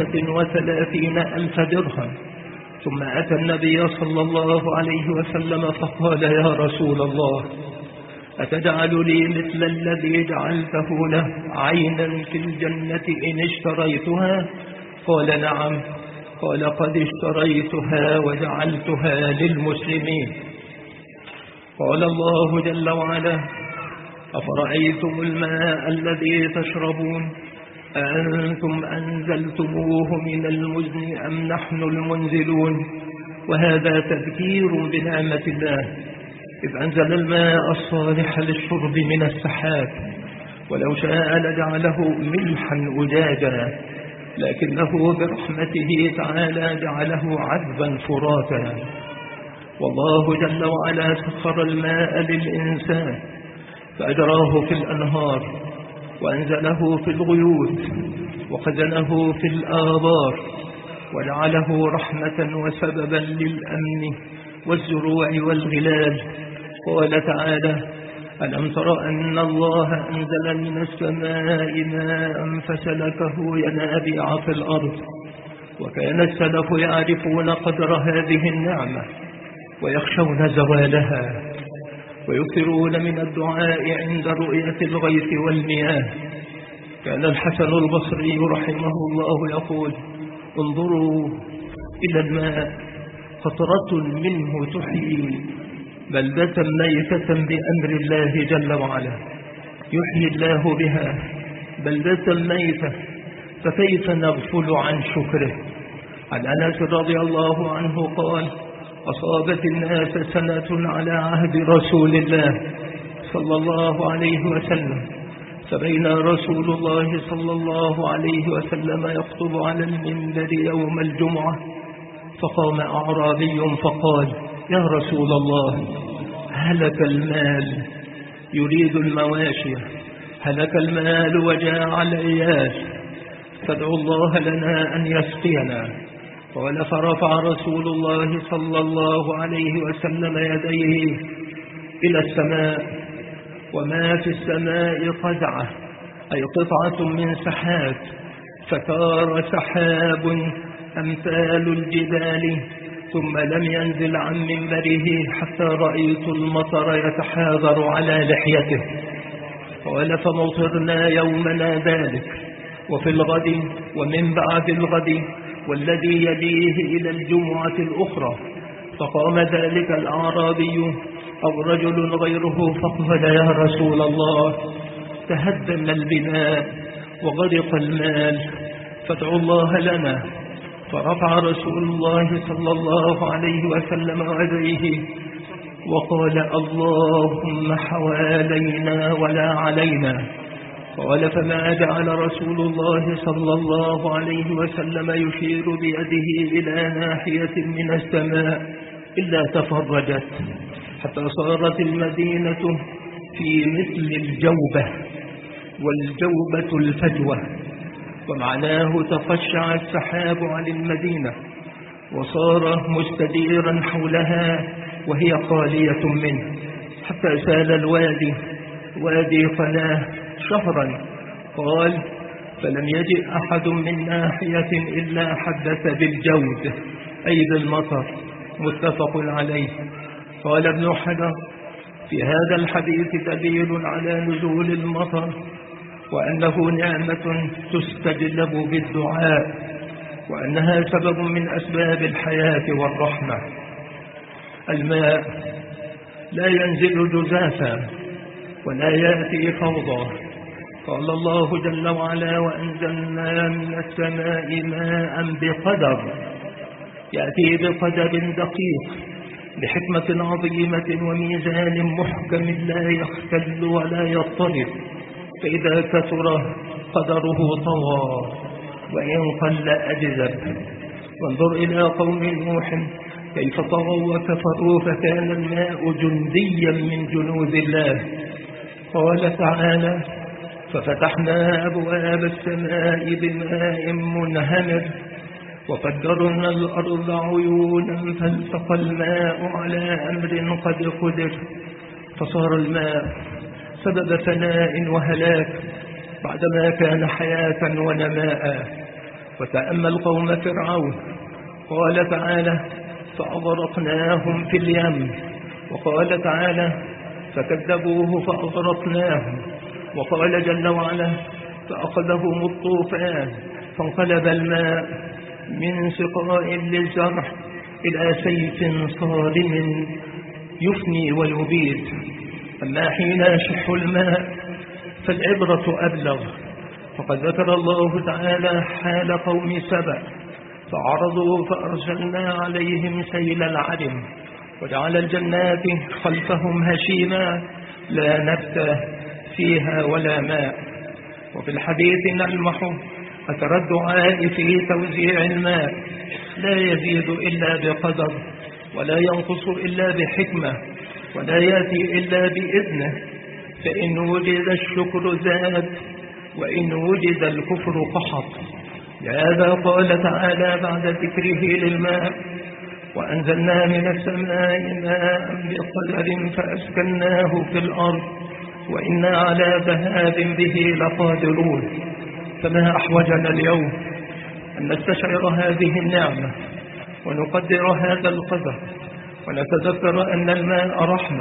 ب35,000 درهم. ثم أتى النبي صلى الله عليه وسلم فقال: يا رسول الله، أتجعل لي مثل الذي جعلته له عينا في الجنة إن اشتريتها؟ قال نعم. قال قد اشتريتها وجعلتها للمسلمين. قال الله جل وعلا أفرأيتم الماء الذي تشربون أأنتم أنزلتموه من المزن أم نحن المنزلون؟ وهذا تذكير بنعمة الله إذ أنزل الماء الصالح للشرب من السحاب، ولو شاء لجعله ملحا أجاجا، لكنه برحمته تعالى جعله عذبا فراتا. والله جل وعلا سخر الماء للإنسان فأجراه في الأنهار، وأنزله في الغيوث، وخزنه في الآبار، وجعله رحمة وسببا للأمن والزروع والغلال. قال تعالى ألم تر أن الله أنزل من السماء ماء فسلكه ينابيع في الأرض؟ وكان السلف يعرفون قدر هذه النعمة ويخشون زوالها، ويكثرون من الدعاء عند رؤية الغيث والمياه. كان الحسن البصري رحمه الله يقول انظروا إلى الماء قطرة منه تحيي بلدة ميتة بأمر الله جل وعلا، يحيي الله بها بلدة ميتة، فكيف نغفل عن شكره؟ عن أنس رضي الله عنه قال أصابت الناس سنة على عهد رسول الله صلى الله عليه وسلم، فبين رسول الله صلى الله عليه وسلم يخطب على المنبر يوم الجمعة، فقام أعرابي فقال يا رسول الله هلك المال، يريد المواشي، هلك المال وجاع العيال، فادعوا الله لنا أن يسقينا. قال فرفع رسول الله صلى الله عليه وسلم يديه إلى السماء، وما في السماء قزعة أي قطعة من سحاب، فثار سحاب أمثال الجبال، ثم لم ينزل عن منبره حتى رأيت المطر يتحاذر على لحيته. قال فمطرنا يومنا ذلك، وفي الغد ومن بعد الغد والذي يليه إلى الجمعة الأخرى، فقام ذلك الأعرابي أو رجل غيره فقال يا رسول الله تهدم البناء وغرق المال، فادعوا الله لنا. فرفع رسول الله صلى الله عليه وسلم يديه وقال اللهم حوالينا ولا علينا. قال فما جعل رسول الله صلى الله عليه وسلم يشير بيده إلى ناحية من السماء إلا تفرجت، حتى صارت المدينة في مثل الجوبة، والجوبة الفجوة، ومعناه تقشع السحاب عن المدينة وصار مستديرا حولها وهي خالية منه، حتى سال الوادي وادي قناه شهرا. قال فلم يجئ أحد من ناحية إلا حدث بالجود أي بالمطر، متفق عليه. قال ابن حجر في هذا الحديث دليل على نزول المطر، وأنه نعمة تستجلب بالدعاء، وأنها سبب من أسباب الحياة والرحمة. الماء لا ينزل جزافا ولا يأتي فوضى. قال الله جل وعلا وأنزلنا من السماء ماء بقدر، يأتي بقدر دقيق بحكمة عظيمة وميزان محكم لا يختل ولا يضطرب، فإذا كثر قدره طوى وإن قل أجذب. وانظر إلى قوم نوح كيف طغوا وكفروا، فكان الماء جنديا من جنود الله. قال تعالى ففتحنا أبواب السماء بماء منهمر وفجرنا الأرض عيونا فالتقى الماء على أمر قد قدر، فصار الماء سبب فناء وهلاك بعدما كان حياة ونماء. وتأمل قوم فرعون، قال تعالى فأغرقناهم في اليم، وقال تعالى فكذبوه فأغرقناهم. وقال جل وعلا فأخذهم الطوفان فانقلب الماء من سقاء للزرع إلى سيف صارم يفني ويبيد. أما حين يشح الماء فالعبرة أبلغ. فقد ذكر الله تعالى حال قوم سبأ فعرضوا فأرسلنا عليهم سيل العرم وجعل الجنات خلفهم هشيما لا نبت فيها ولا ماء. وفي الحديث نلمح أثر الدعاء في توزيع الماء لا يزيد إلا بقدر ولا ينقص إلا بحكمة ولا يأتي إلا بإذنه. فإن وجد الشكر زاد وإن وجد الكفر قحط. لهذا قال تعالى بعد ذكره للماء وأنزلنا من السماء ماء بقدر فأسكناه في الأرض وإنا على ذهاب به لقادرون. فما أحوجنا اليوم أن نستشعر هذه النعمة ونقدر هذا القدر ونتذكر أن الماء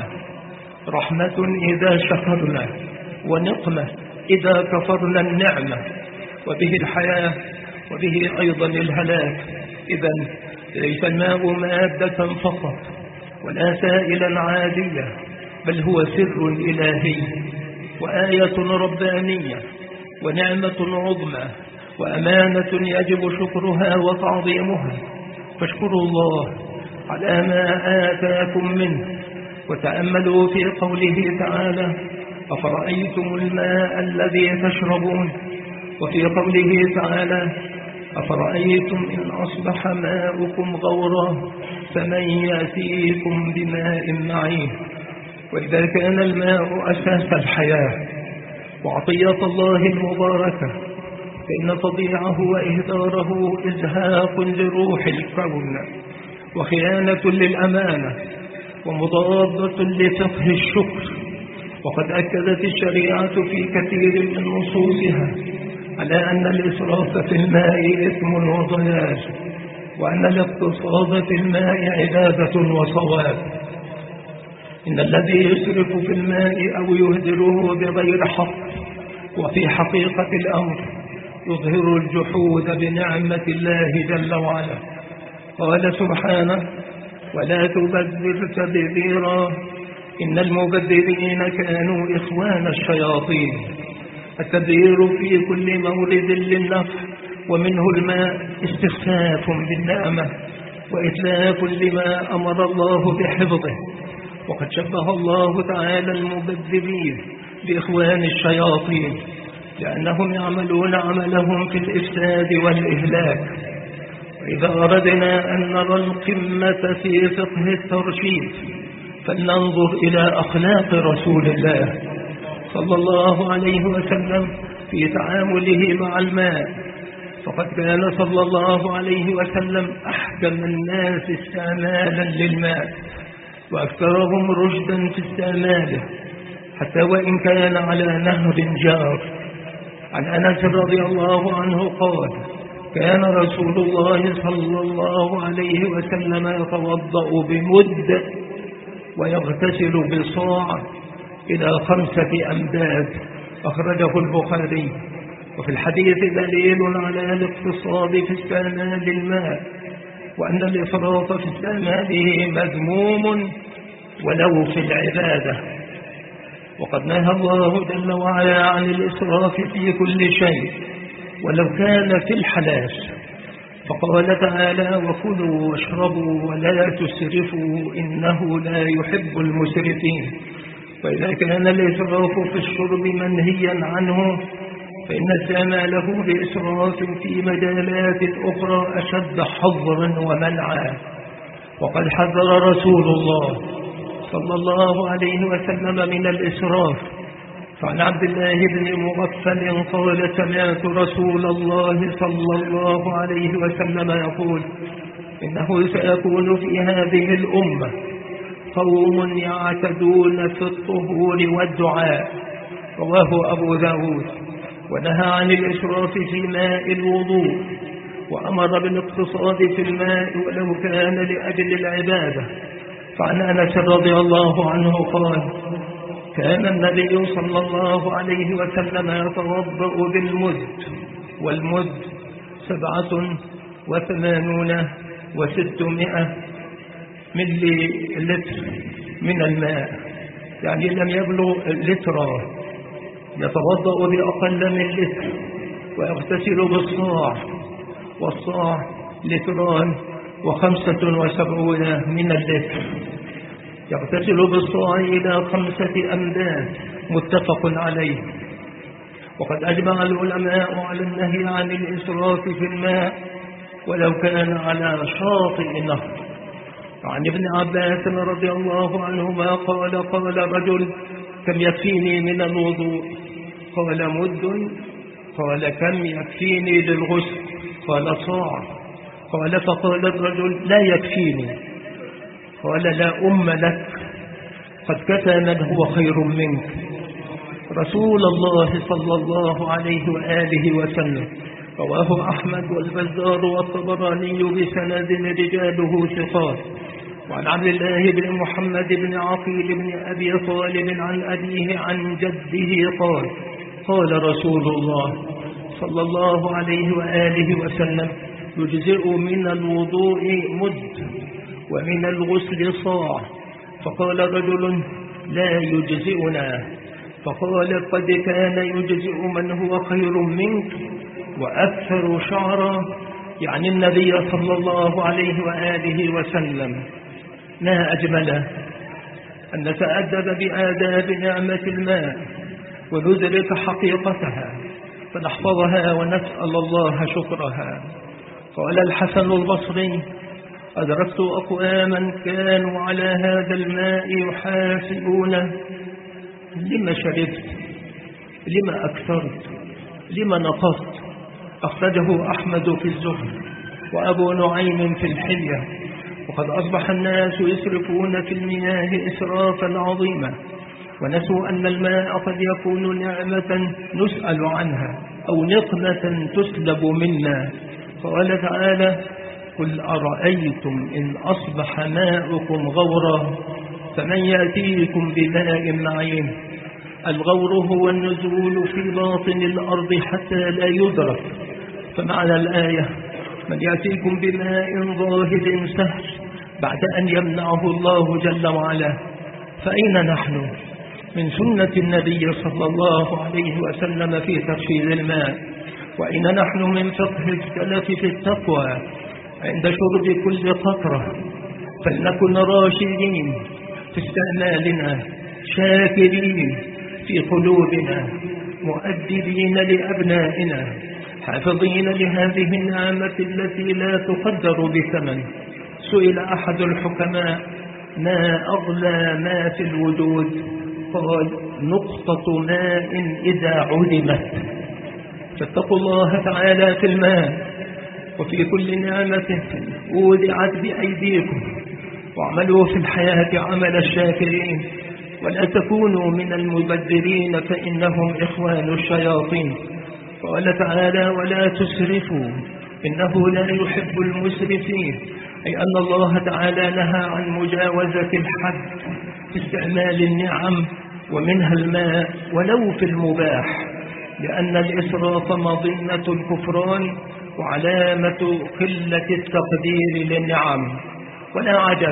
رحمة إذا شكرنا ونقمة إذا كفرنا النعمة، وبه الحياة وبه أيضا الهلاك. إذن ليس الماء مادة فقط ولا سائلا عادية، بل هو سر إلهي وآية ربانية ونعمة عظمى وأمانة يجب شكرها وتعظيمها. فاشكروا الله على ما آتاكم منه. وتأملوا في قوله تعالى أفرأيتم الماء الذي تشربون، وفي قوله تعالى أفرأيتم إن أصبح ماؤكم غورا فمن يأتيكم بماء معين. وإذا كان الماء أساس الحياة وعطية الله المباركة فإن تضيعه وإهداره إزهاق لروح الكون وخيانة للأمانة ومضادة لفقه الشكر. وقد أكدت الشريعة في كثير من نصوصها على أن الإسراف في الماء إثم وضلال، وأن الاقتصاد في الماء عبادة وصواب. إن الذي يسرف في الماء أو يهدره بغير حق وفي حقيقة الأمر يظهر الجحود بنعمة الله جل وعلا. قال سبحانه ولا تبذر تبذيرا إن المبذرين كانوا إخوان الشياطين. التبذير في كل مورد للنفع ومنه الماء استخفاف بالنعمة وإتلاف لما أمر الله بحفظه. وقد شبه الله تعالى المبذرين بإخوان الشياطين لأنهم يعملون عملهم في الإفساد والإهلاك. وإذا أردنا أن نرى القمة في فقه الترشيد فلننظر إلى أخلاق رسول الله صلى الله عليه وسلم في تعامله مع الماء. فقد كان صلى الله عليه وسلم أحكم الناس استعمالا للماء وأكثرهم رشدا في استعماله حتى وإن كان على نهر جار. عن أنس رضي الله عنه قال كان رسول الله صلى الله عليه وسلم يتوضأ بمد ويغتسل بصاع إلى 5 أمداد. أخرجه البخاري. وفي الحديث دليل على الاقتصاد في استعمال الماء وأن الإفراط في استعماله مذموم ولو في العبادة. وقد نهى الله جل وعلا عن الإسراف في كل شيء ولو كان في الحلال. فقال تعالى وكلوا واشربوا ولا تسرفوا إنه لا يحب المسرفين. وإذا كان الإسراف في الشرب منهيا عنه فإن استعماله بإسراف في مجالات أخرى أشد حظرا ومنعا. وقد حذر رسول الله صلى الله عليه وسلم من الإسراف. فعن عبد الله بن مغفل قال سمعت رسول الله صلى الله عليه وسلم يقول إنه سيكون في هذه الأمة قوم يعتدون في الطهور والدعاء. رواه أبو داود. ونهى عن الإسراف في ماء الوضوء وأمر بالاقتصاد في الماء ولو كان لأجل العبادة. فعن أنس رضي الله عنه قال كان النبي صلى الله عليه وسلم يتوضأ بالمد، والمد 87 و600 ملي لتر من الماء، يعني لم يبلغ لترا، يتوضأ بأقل من لتر، ويغتسل بالصاع، والصاع 275 من اللتر، يغتسل بالصاع إلى 5 أمداد، متفق عليه. وقد أجمع العلماء على النهي عن الإسراف في الماء ولو كان على شاطئ النهر. عن ابن عباس رضي الله عنهما قال رجل: كم يكفيني من الوضوء؟ قال: مد. قال: كم يكفيني للغسل؟ قال: صاع. قال: فقال الرجل: لا يكفيني. قال: لا أم لك، قد كفى من هو خير منك. رسول الله صلى الله عليه وآله وسلم. رواه أحمد والبزار والطبراني بسند رجاله ثقات. وعن عبد الله بن محمد بن عقيل بن أبي طالب عن أبيه عن جده قال: قال رسول الله صلى الله عليه وآله وسلم: يجزئ من الوضوء مد ومن الغسل صاع. فقال رجل: لا يجزئنا. فقال: قد كان يجزئ من هو خير منك وأكثر شعرا، يعني النبي صلى الله عليه وآله وسلم. ما أجمل أن نتأدب بآداب نعمة الماء وندرك حقيقتها فنحفظها ونسأل الله شكرها. قال الحسن البصري: أدركت أقواما كانوا على هذا الماء يحاسبونه: لما شربت؟ لما أكثرت؟ لما نقصت؟ أخرجه أحمد في الزهد وأبو نعيم في الحلية. وقد أصبح الناس يسرفون في المياه إسرافا عظيما، ونسوا أن الماء قد يكون نعمة نسأل عنها أو نقمة تسلب منا. قال تعالى: قل أرأيتم إن أصبح ماؤكم غورا فمن يأتيكم بماء معين. الغور هو النزول في باطن الأرض حتى لا يدرك. فمعنى الآية: من يأتيكم بماء ظاهر سهل بعد أن يمنعه الله جل وعلا. فأين نحن من سنة النبي صلى الله عليه وسلم في ترشيد الماء؟ وأين نحن من فقه السلف في التقوى عند شرب كل قطرة؟ فلنكن راشدين في استعمالنا، شاكرين في قلوبنا، مؤدبين لأبنائنا، حافظين لهذه النعمة التي لا تقدر بثمن. سئل أحد الحكماء: ما أغلى ما في الوجود؟ قال: نقطة ماء إذا عدمت. فاتقوا الله تعالى في الماء وفي كل نعمة ودعت بأيديكم، واعملوا في الحياة عمل الشاكرين، ولا تكونوا من المبذرين فإنهم إخوان الشياطين. قال تعالى: ولا تسرفوا إنه لا يحب المسرفين، أي أن الله تعالى نهى عن مجاوزة الحد في استعمال النعم ومنها الماء ولو في المباح، لأن الإسراف مظنة الكفران وعلامة قلة التقدير للنعم. ولا عجب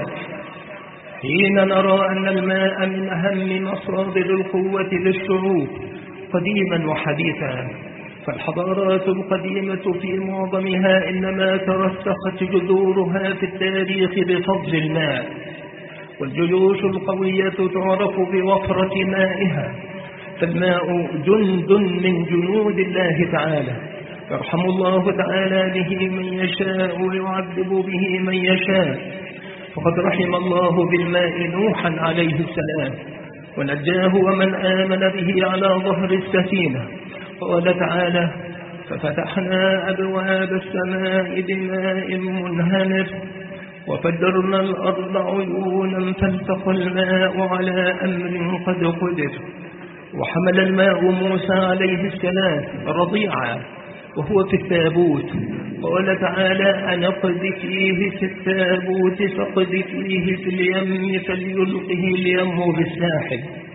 حين نرى أن الماء من أهم مصادر القوة للشعوب قديما وحديثا. فالحضارات القديمة في معظمها إنما ترسخت جذورها في التاريخ بفضل الماء، والجيوش القوية تعرف بوفرة مائها. فالماء جند من جنود الله تعالى، يرحم الله تعالى به من يشاء ويعذب به من يشاء. فقد رحم الله بالماء نوحا عليه السلام ونجاه ومن آمن به على ظهر السفينة. قال تعالى: ففتحنا أبواب السماء بماء منهمر وفجرنا الأرض عيونا فالتقى الماء على أمر قد قدر. وحمل الماء موسى عليه السلام رضيعا وهو في التابوت. قال تعالى: أن اقذفيه في التابوت فاقذفيه في اليم فليلقه اليم بالساحل.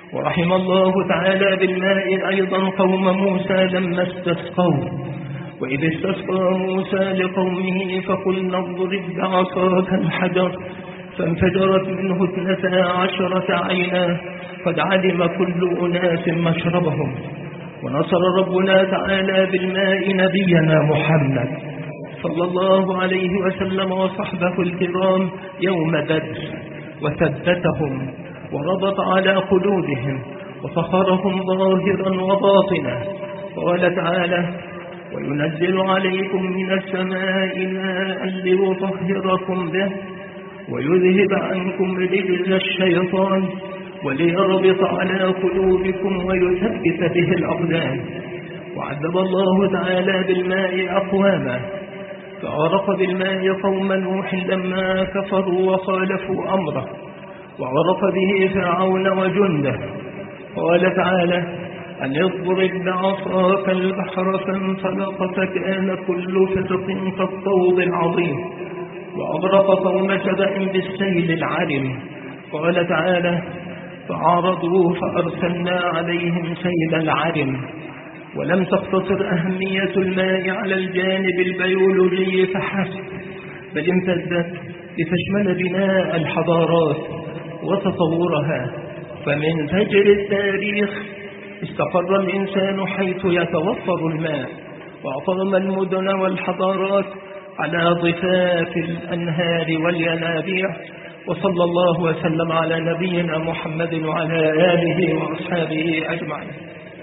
ورحم الله تعالى بالماء أيضا قوم موسى لما استسقوا، وإذ استسقى موسى لقومه فقلنا اضرب بعصاك الحجر فانفجرت منه 12 عينا قد علم كل أناس مشربهم. ونصر ربنا تعالى بالماء نبينا محمد صلى الله عليه وسلم وصحبه الكرام يوم بدر، وثبتهم وربط على قلوبهم وفخرهم ظاهرا وباطنا. قال تعالى: وينزل عليكم من السماء ماء ليطهركم به ويذهب عنكم رجز الشيطان وليربط على قلوبكم ويثبت به الأقدام. وعذب الله تعالى بالماء أقواما، فغرق بالماء قوم نوح لما كفروا وخالفوا أمره، وغرق به فرعون وجنده. قال تعالى: أن اضرب بعصاك البحر فانفلق فكان كل فرق كالطود العظيم، وأغرق قوم سبأ بالسيل العرم. قال تعالى: فعارضوا فأرسلنا عليهم سيل العرم. ولم تقتصر أهمية الماء على الجانب البيولوجي فحسب، بل امتدت لتشمل بناء الحضارات وتطورها. فمن فجر التاريخ استقر الإنسان حيث يتوفر الماء، وأقام المدن والحضارات على ضفاف الأنهار والينابيع. وصلى الله وسلم على نبينا محمد وعلى آله وأصحابه أجمعين.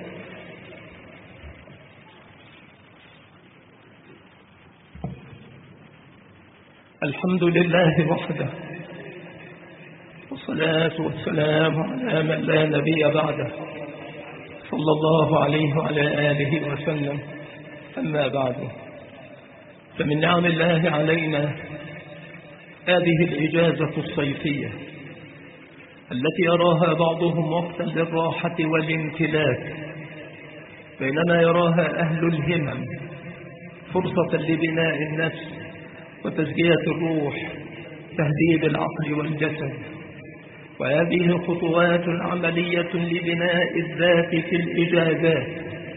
الحمد لله وحده، والصلاة والسلام على من لا نبي بعده، صلى الله عليه وعلى آله وسلم. أما بعد، فمن نعم الله علينا هذه الإجازة الصيفية التي يراها بعضهم وقتا للراحة والامتلاك، بينما يراها أهل الهمم فرصة لبناء النفس وتزكية الروح، تهذيب العقل والجسد. وهذه خطوات عملية لبناء الذات في الإجازات.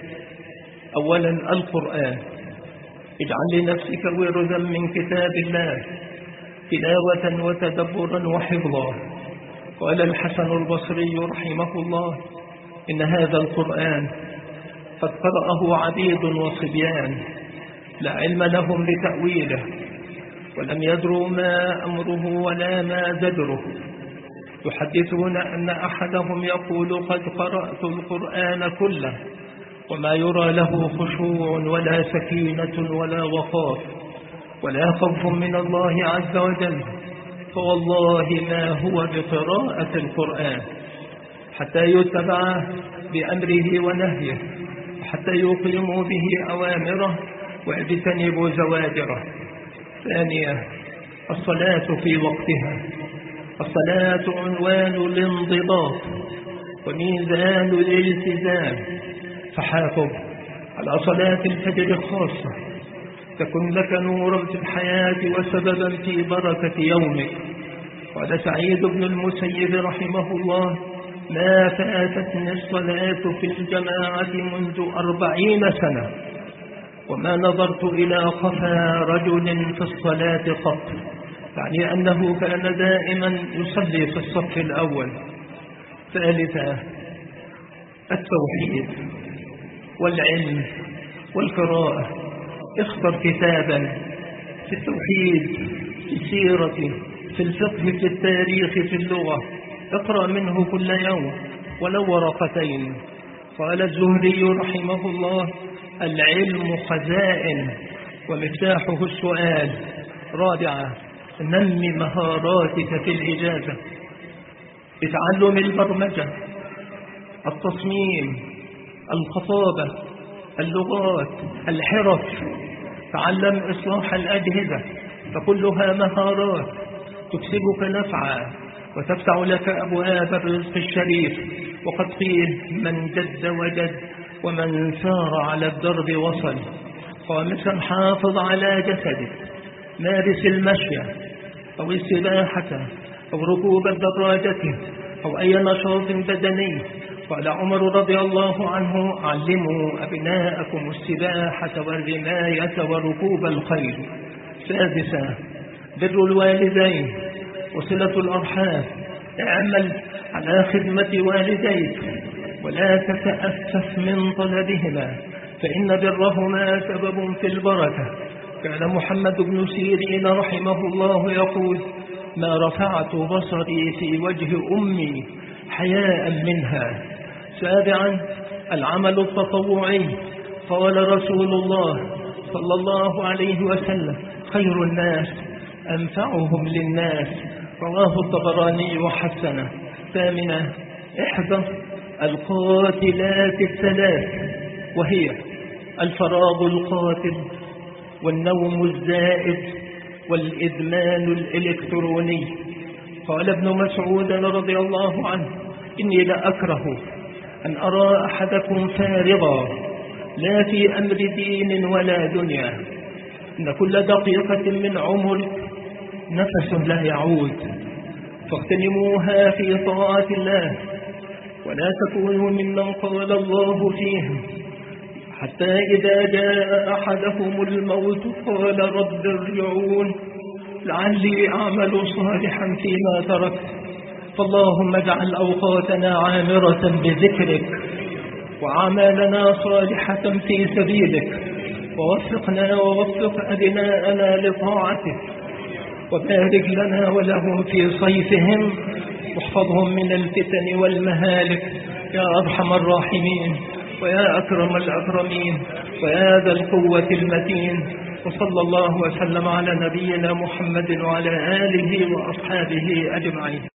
أولا القرآن، اجعل لنفسك وردا من كتاب الله تلاوة وتدبرا وحفظا. قال الحسن البصري رحمه الله: إن هذا القرآن قد قرأه عبيد وصبيان لا علم لهم لتأويله، ولم يدروا ما أمره ولا ما زجره، يحدثون أن أحدهم يقول: قد قرأت القرآن كله، وما يرى له خشوع ولا سكينة ولا وقار ولا خوف من الله عز وجل، فوالله ما هو بقراءة القرآن حتى يتبع بأمره ونهيه، حتى يقيموا به أوامره ويجتنبوا زواجره. ثانيا الصلاة في وقتها. الصلاة عنوان الانضباط وميزان الالتزام، فحافظ على صلاة الفجر خاصة، تكن لك نورا في الحياة وسببا في بركة يومك. قال سعيد بن المسيب رحمه الله: ما فاتتني الصلاة في الجماعة منذ 40 سنة، وما نظرت إلى قفا رجل في الصلاة قط، يعني أنه كان دائما يصلي في الصف الأول. ثالثا التوحيد والعلم والقراءة. اختر كتابا في التوحيد، في السيرة، في الفقه، في التاريخ، في اللغة، اقرأ منه كل يوم ولو ورقتين. قال الزهري رحمه الله: العلم خزائن ومفتاحه السؤال. رابعا نمي مهاراتك في الإجازة بتعلم البرمجة، التصميم، الخطابة، اللغات، الحرف. تعلم إصلاح الأجهزة، فكلها مهارات تكسبك نفعا وتفتح لك أبواب الرزق الشريف. وقد قيل: من جد وجد ومن سار على الدرب وصل. خامسا حافظ على جسدك، مارس المشي أو السباحة أو ركوب الدراجة أو أي نشاط بدني. قال عمر رضي الله عنه: علموا أبناءكم السباحة والرماية وركوب الخيل. 6. بر الوالدين وصلة الأرحام. اعمل على خدمة والديك ولا تتأسف من طلبهما، فإن برهما سبب في البركة. كان محمد بن سيرين رحمه الله يقول: ما رفعت بصري في وجه أمي حياء منها. 7. العمل التطوعي. قال رسول الله صلى الله عليه وسلم: خير الناس أنفعهم للناس. رواه الطبراني وحسنه. 8. احذر القاتلات 3، وهي الفراغ القاتل والنوم الزائد والإدمان الإلكتروني. قال ابن مسعود رضي الله عنه: إني لأكره أن أرى أحدكم فارغا لا في أمر دين ولا دنيا. إن كل دقيقة من عمرك نفس لا يعود، فاغتنموها في طاعة الله، ولا تكونوا ممن قال الله فيهم حتى إذا جاء أحدهم الموت قال رب ارجعون لعلي أعمل صالحا فيما تركت. فاللهم اجعل أوقاتنا عامرة بذكرك وأعمالنا صالحة في سبيلك، ووفقنا ووفق أبناءنا لطاعتك، وبارك لنا ولهم في صيفهم، واحفظهم من الفتن والمهالك يا أرحم الراحمين ويا أكرم الأكرمين ويا ذا القوة المتين. وصلى الله وسلم على نبينا محمد وعلى آله وأصحابه أجمعين.